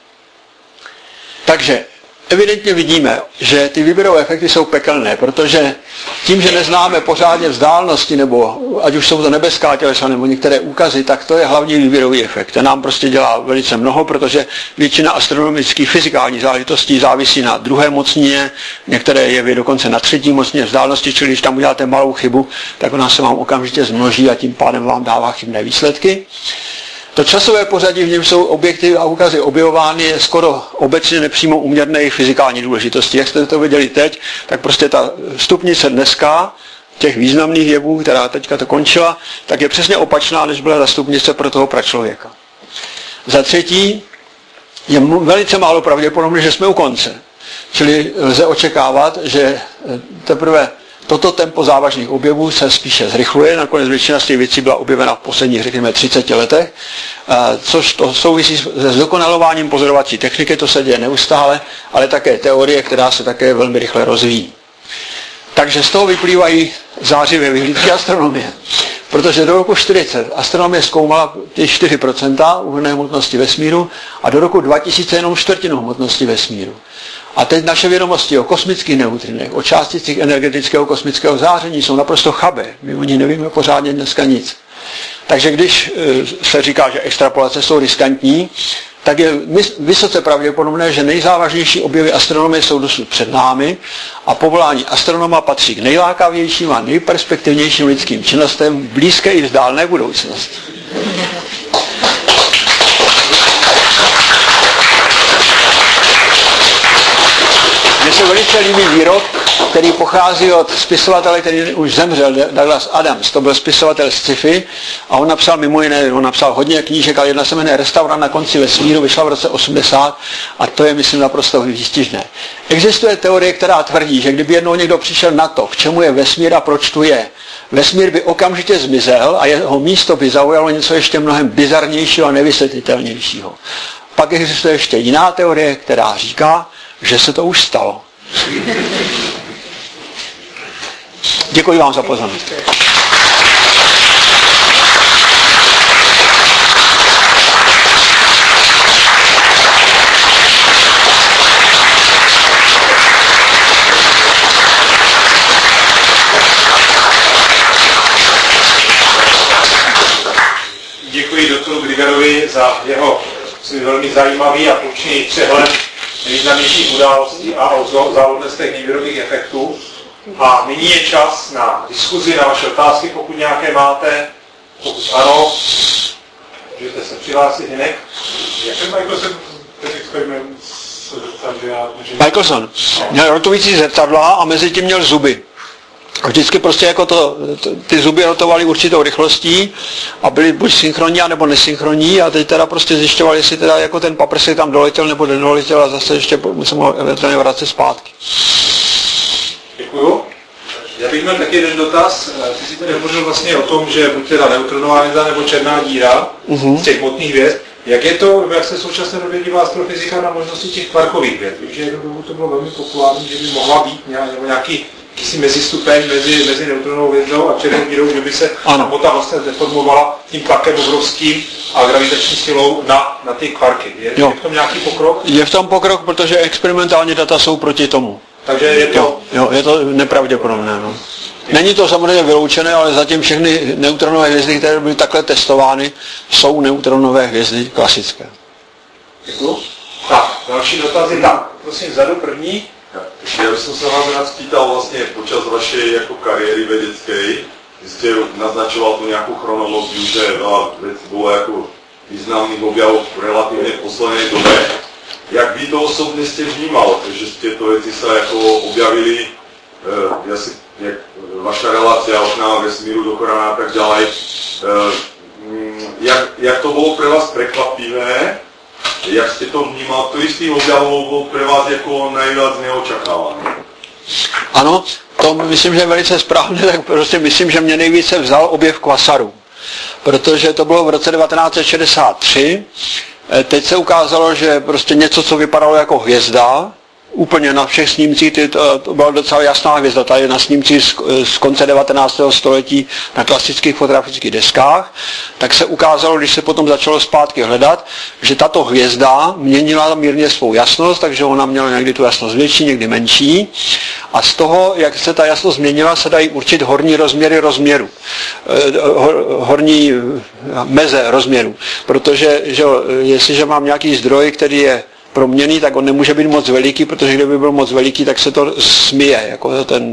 Takže evidentně vidíme, že ty výběrové efekty jsou pekelné, protože tím, že neznáme pořádně vzdálenosti, nebo ať už jsou to nebeská tělesa, nebo některé úkazy, tak to je hlavní výběrový efekt. Ten nám prostě dělá velice mnoho, protože většina astronomických fyzikálních záležitostí závisí na druhé mocnině, některé jevy dokonce na třetí mocnině vzdálenosti, čili když tam uděláte malou chybu, tak ona se vám okamžitě zmnoží a tím pádem vám dává chybné výsledky. To časové pořadí, v něm jsou objekty a úkazy objevovány, je skoro obecně nepřímo úměrné jejich fyzikální důležitosti. Jak jste to viděli teď, tak prostě ta stupnice dneska těch významných jevů, která teďka to končila, tak je přesně opačná, než byla ta stupnice pro toho pračlověka. Za třetí, je velice málo pravděpodobné, že jsme u konce. Čili lze očekávat, že teprve toto tempo závažných objevů se spíše zrychluje, nakonec většina z těch věcí byla objevena v posledních, řekněme, 30 letech, což to souvisí se zdokonalováním pozorovací techniky, to se děje neustále, ale také teorie, která se také velmi rychle rozvíjí. Takže z toho vyplývají zářivé vyhlídky astronomie. Protože do roku 40 astronomie zkoumala ty 4% uhelné hmotnosti vesmíru a do roku 2000 jenom čtvrtinu hmotnosti vesmíru. A teď naše vědomosti o kosmických neutrinech, o částicích energetického kosmického záření jsou naprosto chabé. My o ní nevíme pořádně dneska nic. Takže když se říká, že extrapolace jsou riskantní, tak je vysoce pravděpodobné, že nejzávažnější objevy astronomie jsou dosud před námi a povolání astronoma patří k nejlákavějším a nejperspektivnějším lidským činnostem v blízké i vzdálené budoucnosti. Mně se velice velice líbí výrok, který pochází od spisovatele, který už zemřel, Douglas Adams. To byl spisovatel sci-fi a on napsal mimo jiné, on napsal hodně knížek, ale jedna se jmenuje Restaurant na konci vesmíru, vyšla v roce 80 a to je, myslím, naprosto výstižné. Existuje teorie, která tvrdí, že kdyby jednou někdo přišel na to, k čemu je vesmír a proč tu je, vesmír by okamžitě zmizel a jeho místo by zaujalo něco ještě mnohem bizarnějšího a nevysvětlitelnějšího. Pak existuje ještě jiná teorie, která říká, že se to už stalo. Děkuji vám za pozornost. Děkuji doktoru Grigerovi za jeho velmi zajímavý a poučný přehled nejvýznamnějších událostí a o záludnostech nevýrobních efektů. A nyní je čas na diskuzi, na vaše otázky, pokud nějaké máte. Pokud ano, můžete se přihlásit, Hinek. Jak ten Michelson ten experiment se zeptal, že já... Michelson měl rotující zrcadla a mezi tím měl zuby. A vždycky prostě jako ty zuby rotovaly určitou rychlostí a byly buď synchronní, nebo nesynchronní a teď teda prostě zjišťovali, jestli teda jako ten paprsek tam doletěl nebo nedoletěl a zase ještě se mohl eventuálně vracet zpátky. Děkuju. Já bych měl taky jeden dotaz. Ty jsi tady hovořil vlastně o tom, že buď teda neutronová hvězda nebo černá díra z těch hmotných hvězd. Jak je to, jak se v současné době dívá astrofyzika na možnosti těch kvarkových hvězd? Vím, že jednou dobu to bylo velmi populární, že by mohla být nějaký mezistupeň mezi neutronovou hvězdou a černou dírou, že by se hmota vlastně deformovala tím tlakem obrovským a gravitační silou na ty kvarky. Je v tom nějaký pokrok? Je v tom pokrok, protože experimentální data jsou proti tomu. Takže je to... Jo, je to nepravděpodobné. No. Není to samozřejmě vyloučené, ale zatím všechny neutronové hvězdy, které byly takhle testovány, jsou neutronové hvězdy klasické. Děkuji. Tak, další dotazy. Tak, prosím, vzadu první. Já bych se vám rád spýtal vlastně počas vašej jako kariéry vědecké, vy jste naznačoval tu nějakou chronologii, že veľa věcí bylo jako významných objavů v relativně poslednej době. Jak vy to osobně jste vnímal, že tyto věci se jako objavili, jak vaša relácia okna vesmíru do Korana a tak ďalej, jak to bylo pre vás prekvapivé? Jak jste to vnímal, ktorý z tých objavov bol pre vás jako najviac neočakávaný? Ano, to myslím, že je velice správně, tak prostě myslím, že mě nejvíce vzal objev kvasaru. Protože to bylo v roce 1963, teď se ukázalo, že prostě něco, co vypadalo jako hvězda, úplně na všech snímcích, to byla docela jasná hvězda, ta je na snímcích z konce 19. století na klasických fotografických deskách, tak se ukázalo, když se potom začalo zpátky hledat, že tato hvězda měnila mírně svou jasnost, takže ona měla někdy tu jasnost větší, někdy menší a z toho, jak se ta jasnost změnila, se dají určit horní rozměry rozměru, horní meze rozměru, protože že, jestliže mám nějaký zdroj, který je proměnný, tak on nemůže být moc veliký, protože kdyby byl moc veliký, tak se to smije, jako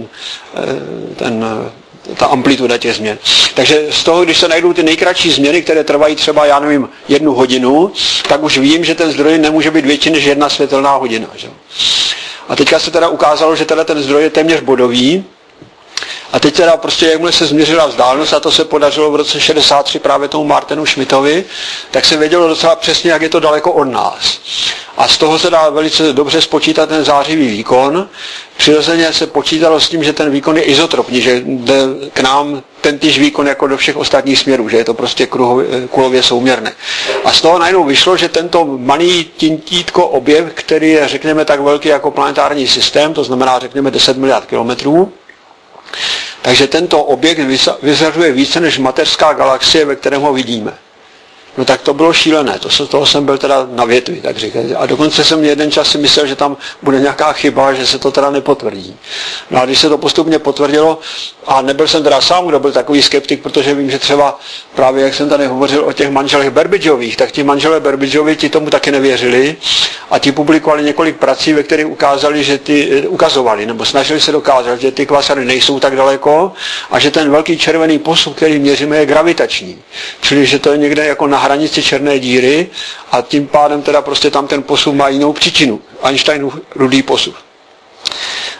ta amplituda těch změn. Takže z toho, když se najdou ty nejkratší změny, které trvají třeba, já nevím, 1 hodinu, tak už vím, že ten zdroj nemůže být větší než 1 světelná hodina. Že? A teďka se teda ukázalo, že teda ten zdroj je téměř bodový. A teď teda prostě, jakmile se změřila vzdálenost, a to se podařilo v roce 63 právě tomu Martinu Schmidtovi, tak se vědělo docela přesně, jak je to daleko od nás. A z toho se dá velice dobře spočítat ten zářivý výkon. Přirozeně se počítalo s tím, že ten výkon je izotropní, že jde k nám tentýž výkon jako do všech ostatních směrů, že je to prostě kulově souměrné. A z toho najednou vyšlo, že tento malý tintítko objev, který je, řekněme, tak velký jako planetární systém, to znamená, řekněme, 10 miliard kilometrů, takže tento objekt vyzařuje více než mateřská galaxie, ve kterém ho vidíme. No tak to bylo šílené, toho jsem byl teda na větvi, tak říkat. A dokonce jsem jeden čas si myslel, že tam bude nějaká chyba, že se to teda nepotvrdí. No a když se to postupně potvrdilo, a nebyl jsem teda sám, kdo byl takový skeptik, protože vím, že třeba právě, jak jsem tady hovořil o těch manželech Babbagevých, tak ti manželé Babbageovi ti tomu taky nevěřili a ti publikovali několik prací, ve kterých ukázali, že ukazovali, nebo snažili se dokázat, že ty kvasary nejsou tak daleko a že ten velký červený posuv, který měříme, je gravitační. Čili, že to je někde jako na hranici černé díry a tím pádem teda prostě tam ten posuv má jinou příčinu. Einsteinův rudý posuv.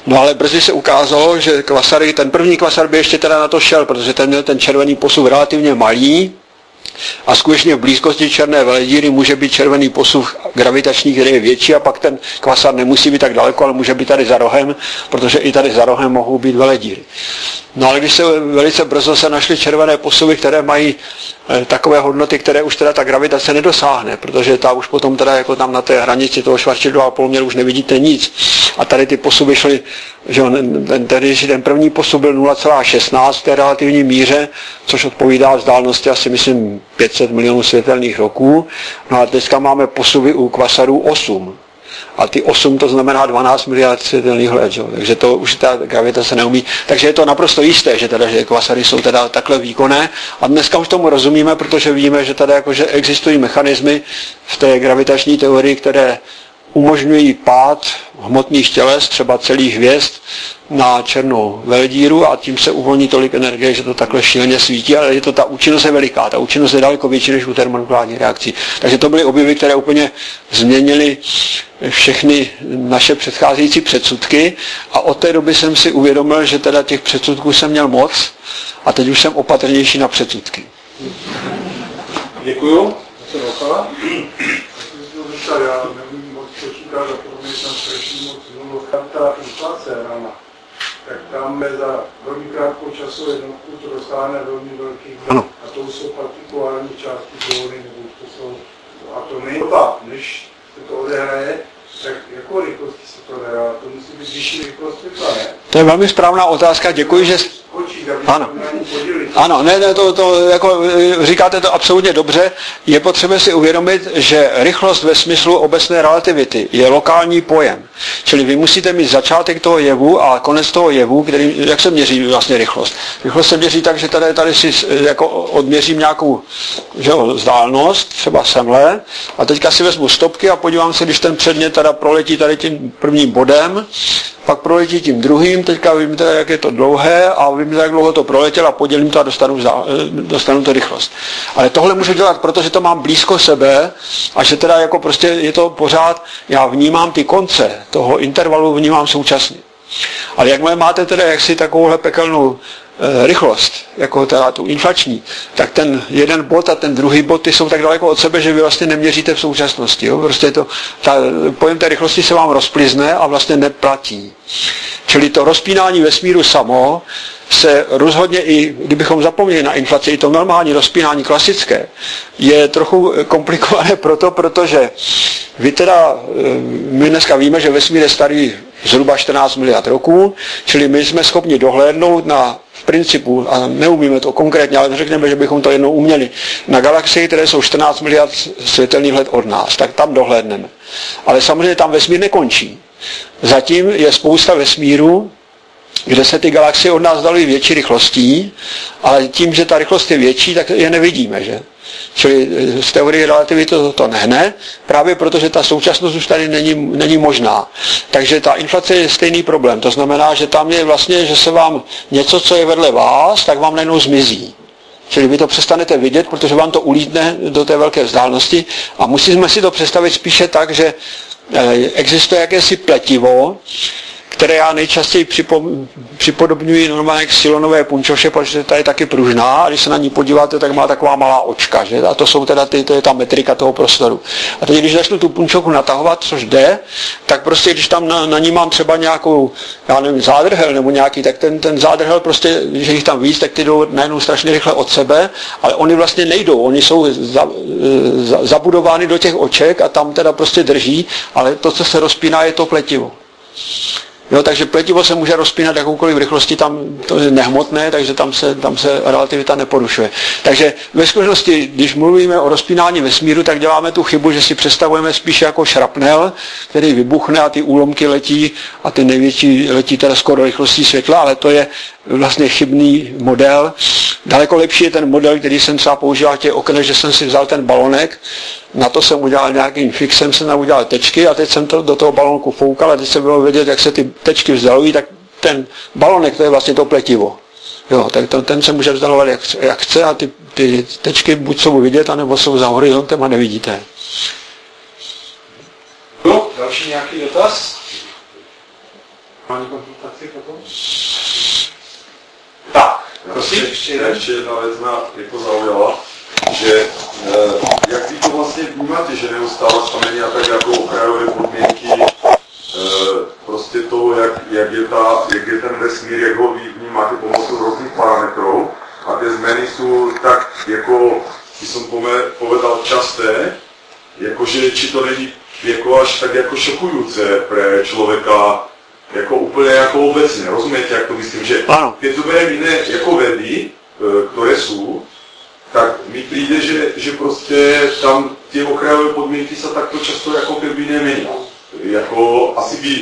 No ale brzy se ukázalo, že kvasary, ten první kvasar by ještě teda na to šel, protože ten měl ten červený posuv relativně malý a skutečně v blízkosti černé veledíry může být červený posuv gravitační, který je větší a pak ten kvasar nemusí být tak daleko, ale může být tady za rohem, protože i tady za rohem mohou být veledíry. No ale když se velice brzo se našly červené posuvy, které mají takové hodnoty, které už teda ta gravitace nedosáhne, protože ta už potom teda jako tam na té hranici toho Schwarzschildova poloměru už nevidíte nic. A tady ty posuvy šly, že ten první posuv byl 0,16 v té relativní míře, což odpovídá vzdálenosti asi myslím 500 milionů světelných roků. No a teďka máme posuvy u kvasarů 8. A ty 8 to znamená 12 miliard světelných let, že? Takže to už ta gravitace neumí. Takže je to naprosto jisté, že kvasary jsou teda takhle výkonné. A dneska už tomu rozumíme, protože víme, že tady jakože existují mechanismy v té gravitační teorii, které umožňují pád hmotných těles, třeba celých hvězd, na černou veledíru a tím se uvolní tolik energie, že to takhle šíleně svítí, ale je to ta účinnost je veliká. Ta účinnost je daleko větší než u termonukleárních reakcí. Takže to byly objevy, které úplně změnily všechny naše předcházející předsudky a od té doby jsem si uvědomil, že teda těch předsudků jsem měl moc a teď už jsem opatrnější na předsudky. Děkuju. Já nevím moc počítat, a to mě tam strašně moc zvolil, ta inflace rána. Tak tam za velmi krátkou časovou jednotku to dosáhne velmi velký vliv. A to jsou partikulární části zóny, nebo to jsou atomy. Než se to odehraje, tak jakou rychlostí se to odehraje? To musí být vyšší rychlost světla, ne? To je velmi správná otázka, děkuji, že... Ano, ano, ne, to jako říkáte to absolutně dobře. Je potřeba si uvědomit, že rychlost ve smyslu obecné relativity je lokální pojem. Čili vy musíte mít začátek toho jevu a konec toho jevu, který, jak se měří vlastně rychlost. Rychlost se měří tak, že tady si jako odměřím nějakou vzdálenost, třeba semhle, a teďka si vezmu stopky a podívám se, když ten předmět teda proletí tady tím prvním bodem, pak proletí tím druhým, teďka vím teda, jak je to dlouhé a vím, jak dlouho to proletěl a podělím to a dostanu to rychlost. Ale tohle můžu dělat, protože to mám blízko sebe a že teda jako prostě je to pořád, já vnímám ty konce toho intervalu, vnímám současně. Ale jakmile máte teda jaksi takovouhle pekelnou rychlost, jako teda tu inflační, tak ten jeden bod a ten druhý bod, ty jsou tak daleko od sebe, že vy vlastně neměříte v současnosti. Jo? Prostě pojem té rychlosti se vám rozplizne a vlastně neplatí. Čili to rozpínání vesmíru samo se rozhodně i, kdybychom zapomněli na inflaci, i to normální rozpínání klasické, je trochu komplikované protože my dneska víme, že vesmír je starý zhruba 14 miliard roků, čili my jsme schopni dohlédnout na v principu, a neumíme to konkrétně, ale řekneme, že bychom to jednou uměli, na galaxii, které jsou 14 miliard světelných let od nás, tak tam dohlédneme. Ale samozřejmě tam vesmír nekončí. Zatím je spousta vesmíru, kde se ty galaxie od nás daly větší rychlostí, ale tím, že ta rychlost je větší, tak je nevidíme, že? Čili z teorie relativity to nehne, právě protože ta současnost už tady není možná. Takže ta inflace je stejný problém. To znamená, že tam je vlastně, že se vám něco, co je vedle vás, tak vám najednou zmizí. Čili vy to přestanete vidět, protože vám to ulítne do té velké vzdálenosti a musíme si to představit spíše tak, že existuje jakési pletivo, které já nejčastěji připodobňuji normálně k silonové punčoše, protože ta je taky pružná a když se na ní podíváte, tak má taková malá očka, že? A to jsou teda to je ta metrika toho prostoru. A teď, když začnu tu punčochu natahovat, což jde, tak prostě, když tam na ní mám třeba nějakou, já nevím, zádrhel nebo nějaký, tak ten zádrhel prostě, když jich tam víc, tak ty jdou najednou strašně rychle od sebe, ale oni vlastně nejdou, oni jsou zabudovány do těch oček a tam teda prostě drží, ale to, co se rozpíná, je to pletivo. Jo, takže pletivo se může rozpínat jakoukoliv rychlosti, tam to je nehmotné, takže tam se relativita neporušuje. Takže ve skutečnosti, když mluvíme o rozpínání vesmíru, tak děláme tu chybu, že si představujeme spíše jako šrapnel, který vybuchne a ty úlomky letí a ty největší letí teda skoro rychlostí světla, ale to je vlastně chybný model. Daleko lepší je ten model, který jsem třeba používal v těch oknech, že jsem si vzal ten balonek, na to jsem udělal nějakým fixem, jsem tam udělal tečky a teď jsem to do toho balonku foukal a teď se bylo vědět, jak se ty tečky vzdalují, tak ten balonek, to je vlastně to pletivo. Jo, tak ten se může vzdalovat jak chce a ty tečky buď jsou vidět, anebo jsou za horizontem a nevidíte. No, další nějaký dotaz? Máte konzultaci potom? Tak, ještě jedna věc mě jako zaujala, že jak vy to vlastně vnímáte, že neustále se mění a tak jako okrajové podmínky prostě toho, jak je ten vesmír, jak ho vnímáte pomocí různých parametrů a ty změny jsou tak jako, když jsem povedal časté, jakože či to není jako až tak jako šokující pro člověka, jako úplně jako obecně, rozumíte, jak to myslím, že keď to bereme jiné jako vedy, které jsou, tak mi přijde, že prostě tam ty okrajové podmínky se takto často jako keby nemění. Jako asi by,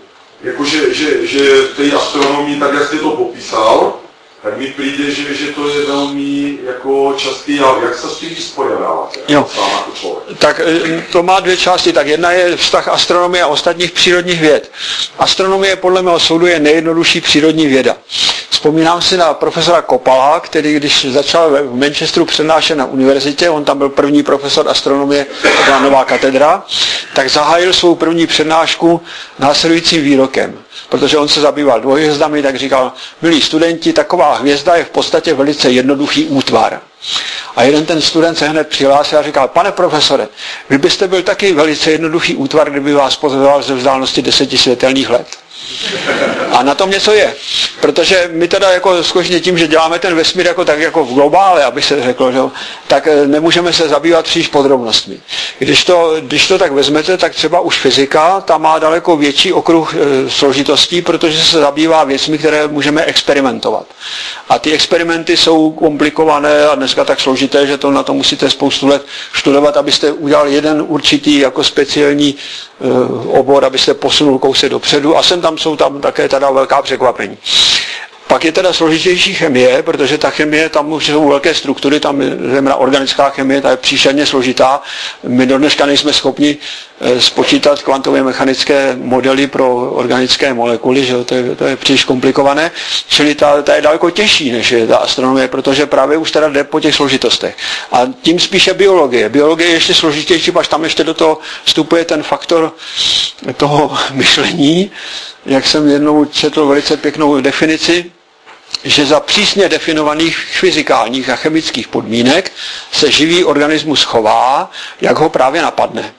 že v té astronomii, tak jak jste to popísal, tak mi přijde, že to je velmi jako častý, a jak se s tím vysporiadáváte sám jako člověk? Tak to má dvě části. Tak jedna je vztah astronomie a ostatních přírodních věd. Astronomie podle mého soudu je nejjednodušší přírodní věda. Vzpomínám si na profesora Kopala, který když začal v Manchesteru přednášet na univerzitě, on tam byl první profesor astronomie, to byla nová katedra, tak zahájil svou první přednášku následujícím výrokem. Protože on se zabýval dvojhvězdami, tak říkal, milí studenti, taková hvězda je v podstatě velice jednoduchý útvar. A jeden ten student se hned přihlásil a říkal, pane profesore, vy byste byl taky velice jednoduchý útvar, kdyby vás pozoroval ze vzdálenosti 10 světelných let. A na tom něco je. Protože my teda jako skutečně tím, že děláme ten vesmír jako tak jako v globále, aby se řeklo, že, tak nemůžeme se zabývat příliš podrobnostmi. Když to tak vezmete, tak třeba už fyzika, ta má daleko větší okruh složitostí, protože se zabývá věcmi, které můžeme experimentovat. A ty experimenty jsou komplikované a dneska tak složité, že to na to musíte spoustu let studovat, abyste udělali jeden určitý jako speciální obor, abyste posunul kousek dopředu, a jsou tam také teda velká překvapení. Pak je teda složitější chemie, protože ta chemie, tam už jsou velké struktury, tam zejména organická chemie, ta je příšerně složitá. My do dneška nejsme schopni spočítat kvantově mechanické modely pro organické molekuly, že to je příliš komplikované, čili ta je daleko těžší, než je ta astronomie, protože právě už teda jde po těch složitostech. A tím spíše biologie. Biologie je ještě složitější, až tam ještě do toho vstupuje ten faktor toho myšlení, jak jsem jednou četl velice pěknou definici, že za přísně definovaných fyzikálních a chemických podmínek se živý organismus chová, jak ho právě napadne.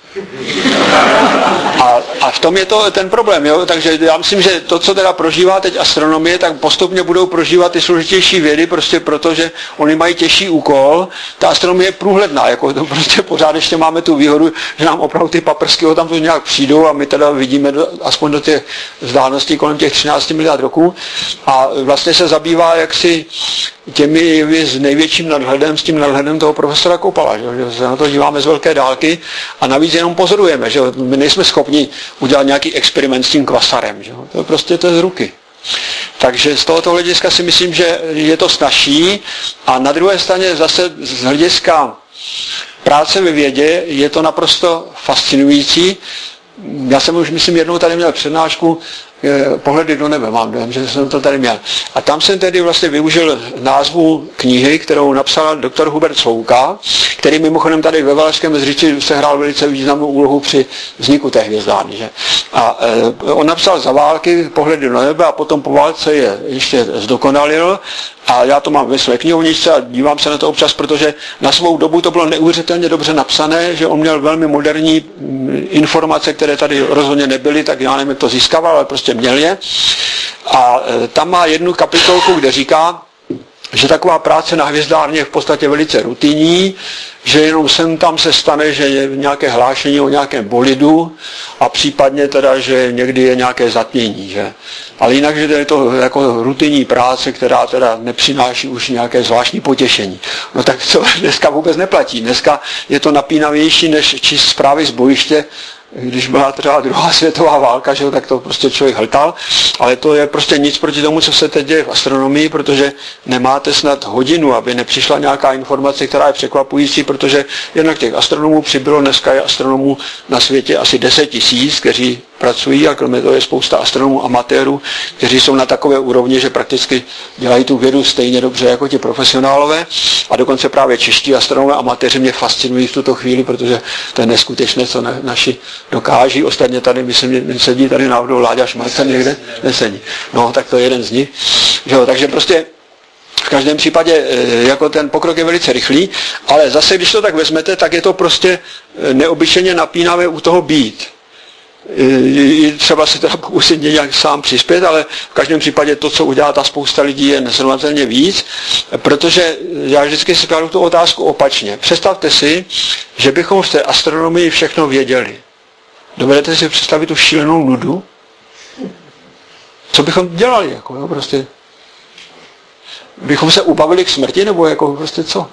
A v tom je to ten problém. Jo? Takže já myslím, že to, co teda prožívá teď astronomie, tak postupně budou prožívat ty složitější vědy, prostě protože oni mají těžší úkol. Ta astronomie je průhledná, jako to prostě pořád ještě máme tu výhodu, že nám opravdu ty paprsky tam to nějak přijdou a my teda vidíme aspoň do těch vzdáleností kolem těch 13 miliard roků a vlastně se zabývá jaksi těmi s největším nadhledem, s tím nadhledem toho profesora Kopala, že se na to díváme z velké dálky a navíc jenom pozorujeme, že my nejsme schopni udělat nějaký experiment s tím kvasarem, že to je prostě to z ruky. Takže z tohoto hlediska si myslím, že je to snazší a na druhé straně zase z hlediska práce ve vědě je to naprosto fascinující. Já jsem už, myslím, jednou tady měl přednášku Pohledy do nebe, mám dojem, že jsem to tady měl. A tam jsem tedy vlastně využil názvu knihy, kterou napsal doktor Hubert Slouka, který mimochodem tady ve Valašském Mezříči sehrál velice významnou úlohu při vzniku té hvězdárny. Že? A on napsal za války Pohledy do nebe a potom po válce je ještě zdokonalil. A já to mám ve své knihovničce a dívám se na to občas, protože na svou dobu to bylo neuvěřitelně dobře napsané, že on měl velmi moderní informace, které tady rozhodně nebyly, tak já nevím, jak to získával, ale prostě měl je. A tam má jednu kapitolku, kde říká, že taková práce na hvězdárně je v podstatě velice rutinní, že jenom sem tam se stane, že je nějaké hlášení o nějakém bolidu a případně teda, že někdy je nějaké zatmění. Že? Ale jinak, že je to jako rutinní práce, která teda nepřináší už nějaké zvláštní potěšení. No tak co dneska vůbec neplatí. Dneska je to napínavější než číst zprávy z bojiště, když byla třeba druhá světová válka, že, tak to prostě člověk hltal, ale to je prostě nic proti tomu, co se teď děje v astronomii, protože nemáte snad hodinu, aby nepřišla nějaká informace, která je překvapující, protože jednak těch astronomů přibylo, dneska je astronomů na světě asi 10 000, kteří pracují a kromě toho je spousta astronomů amatérů, kteří jsou na takové úrovni, že prakticky dělají tu vědu stejně dobře jako ti profesionálové a dokonce právě čeští astronomové amatéři mě fascinují v tuto chvíli, protože to je neskutečné, co naši dokáží. Ostatně tady, myslím, sedí tady náhodou Láďa Šmarcen někde? Nesedí. No, tak to je jeden z nich. Takže prostě v každém případě jako ten pokrok je velice rychlý, ale zase, když to tak vezmete, tak je to prostě neobyčejně napínavé u toho být. Třeba se teda pokusit nějak sám přispět, ale v každém případě to, co udělá ta spousta lidí, je nesrovnatelně víc, protože já vždycky si kladu tu otázku opačně. Představte si, že bychom v té astronomii všechno věděli. Dovedete si představit tu šílenou nudu? Co bychom dělali? Jako, jo, prostě bychom se ubavili k smrti, nebo jako prostě co?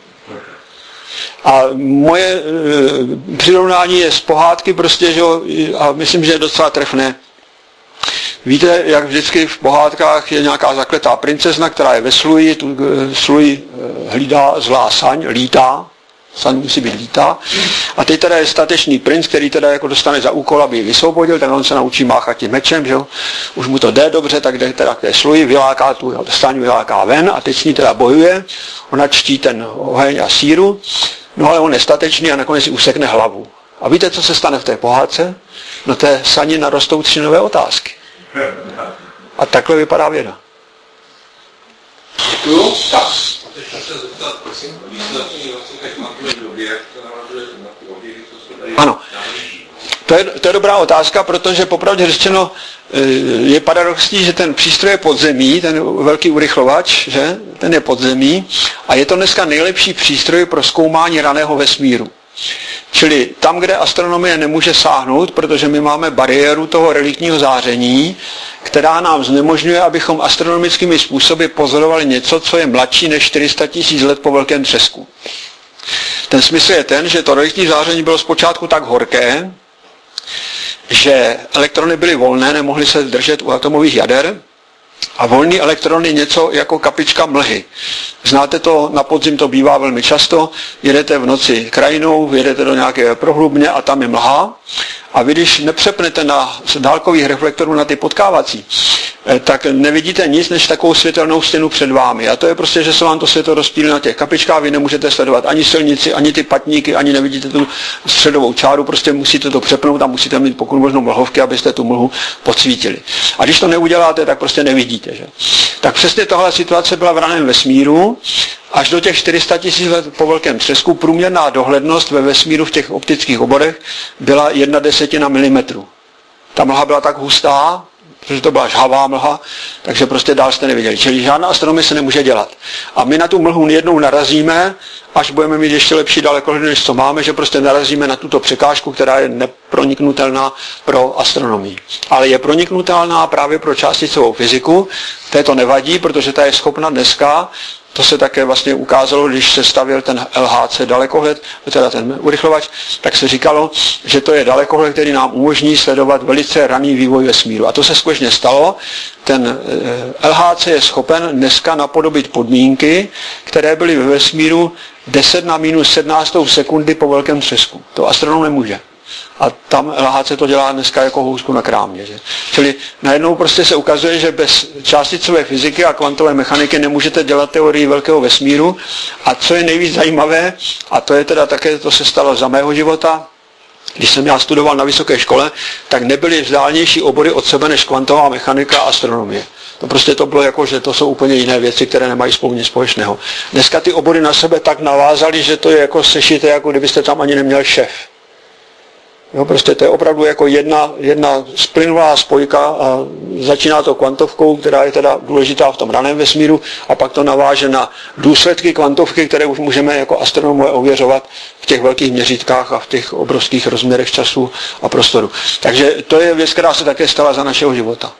A moje přirovnání je z pohádky prostě, že, a myslím, že je docela trefné. Víte, jak vždycky v pohádkách je nějaká zakletá princezna, která je ve sluji, tu sluji hlídá zlá saň, lítá, saň musí být lítá. A teď teda je statečný princ, který teda jako dostane za úkol, aby ji vysvobodil, tak on se naučí máchat tím mečem, že jo. Už mu to jde dobře, tak jde teda k té sluji, vyláká tu saň, vyláká ven a teď s ní teda bojuje. Ona čtí ten oheň a síru. No ale on je statečný a nakonec si usekne hlavu. A víte, co se stane v té pohádce? No té sani narostou 3 nové otázky. A takhle vypadá věda. Děkuju. Tak. Teď se zeptat, prosím, výsledky kvantové doby, jak to navazuje na ty objevy, co se tady... Ano. To je dobrá otázka, protože popravdě řečeno je paradoxní, že ten přístroj je podzemí, ten velký urychlovač, že? Ten je podzemí a je to dneska nejlepší přístroj pro zkoumání raného vesmíru. Čili tam, kde astronomie nemůže sáhnout, protože my máme bariéru toho reliktního záření, která nám znemožňuje, abychom astronomickými způsoby pozorovali něco, co je mladší než 400 000 let po velkém třesku. Ten smysl je ten, že to reliktní záření bylo zpočátku tak horké, že elektrony byly volné, nemohly se držet u atomových jader a volný elektron je něco jako kapička mlhy. Znáte to, na podzim to bývá velmi často, jedete v noci krajinou, jedete do nějaké prohlubně a tam je mlha a vy když nepřepnete z dálkových reflektorů na ty potkávací, tak nevidíte nic než takovou světelnou stěnu před vámi. A to je prostě, že se vám to světlo rozptýlí na těch kapičkách, vy nemůžete sledovat ani silnici, ani ty patníky, ani nevidíte tu středovou čáru, prostě musíte to přepnout a musíte mít pokud možno mlhovky, abyste tu mlhu podsvítili. A když to neuděláte, tak prostě nevidíte. Že? Tak přesně tohle situace byla v raném vesmíru. Až do těch 400 000 let po velkém třesku průměrná dohlednost ve vesmíru v těch optických oborech byla 1/10 milimetru. Ta mlha byla tak hustá, protože to byla žhavá mlha, takže prostě dál jste neviděli. Čili žádná astronomie se nemůže dělat. A my na tu mlhu jednou narazíme, až budeme mít ještě lepší dalekohled, než co máme, že prostě narazíme na tuto překážku, která je neproniknutelná pro astronomii. Ale je proniknutelná právě pro částicovou fyziku. To to nevadí, protože ta je schopna dneska. To se také vlastně ukázalo, když se stavěl ten LHC dalekohled, teda ten urychlovač, tak se říkalo, že to je dalekohled, který nám umožní sledovat velice raný vývoj vesmíru. A to se skutečně stalo. Ten LHC je schopen dneska napodobit podmínky, které byly ve vesmíru 10⁻17 sekundy po velkém třesku. To astronom nemůže. A tam LHC to dělá dneska jako housku na krámě. Že? Čili najednou prostě se ukazuje, že bez částicové fyziky a kvantové mechaniky nemůžete dělat teorii velkého vesmíru. A co je nejvíc zajímavé, a to je teda také, to se stalo za mého života, když jsem já studoval na vysoké škole, tak nebyly vzdálenější obory od sebe než kvantová mechanika a astronomie. To prostě to bylo jako, že to jsou úplně jiné věci, které nemají spolu nic společného. Dneska ty obory na sebe tak navázaly, že to je jako sešité, jako kdybyste tam ani neměl šéf. Jo, prostě to je opravdu jako jedna splynulá spojka a začíná to kvantovkou, která je teda důležitá v tom raném vesmíru a pak to naváže na důsledky kvantovky, které už můžeme jako astronomové ověřovat v těch velkých měřítkách a v těch obrovských rozměrech času a prostoru. Takže to je věc, která se také stala za našeho života.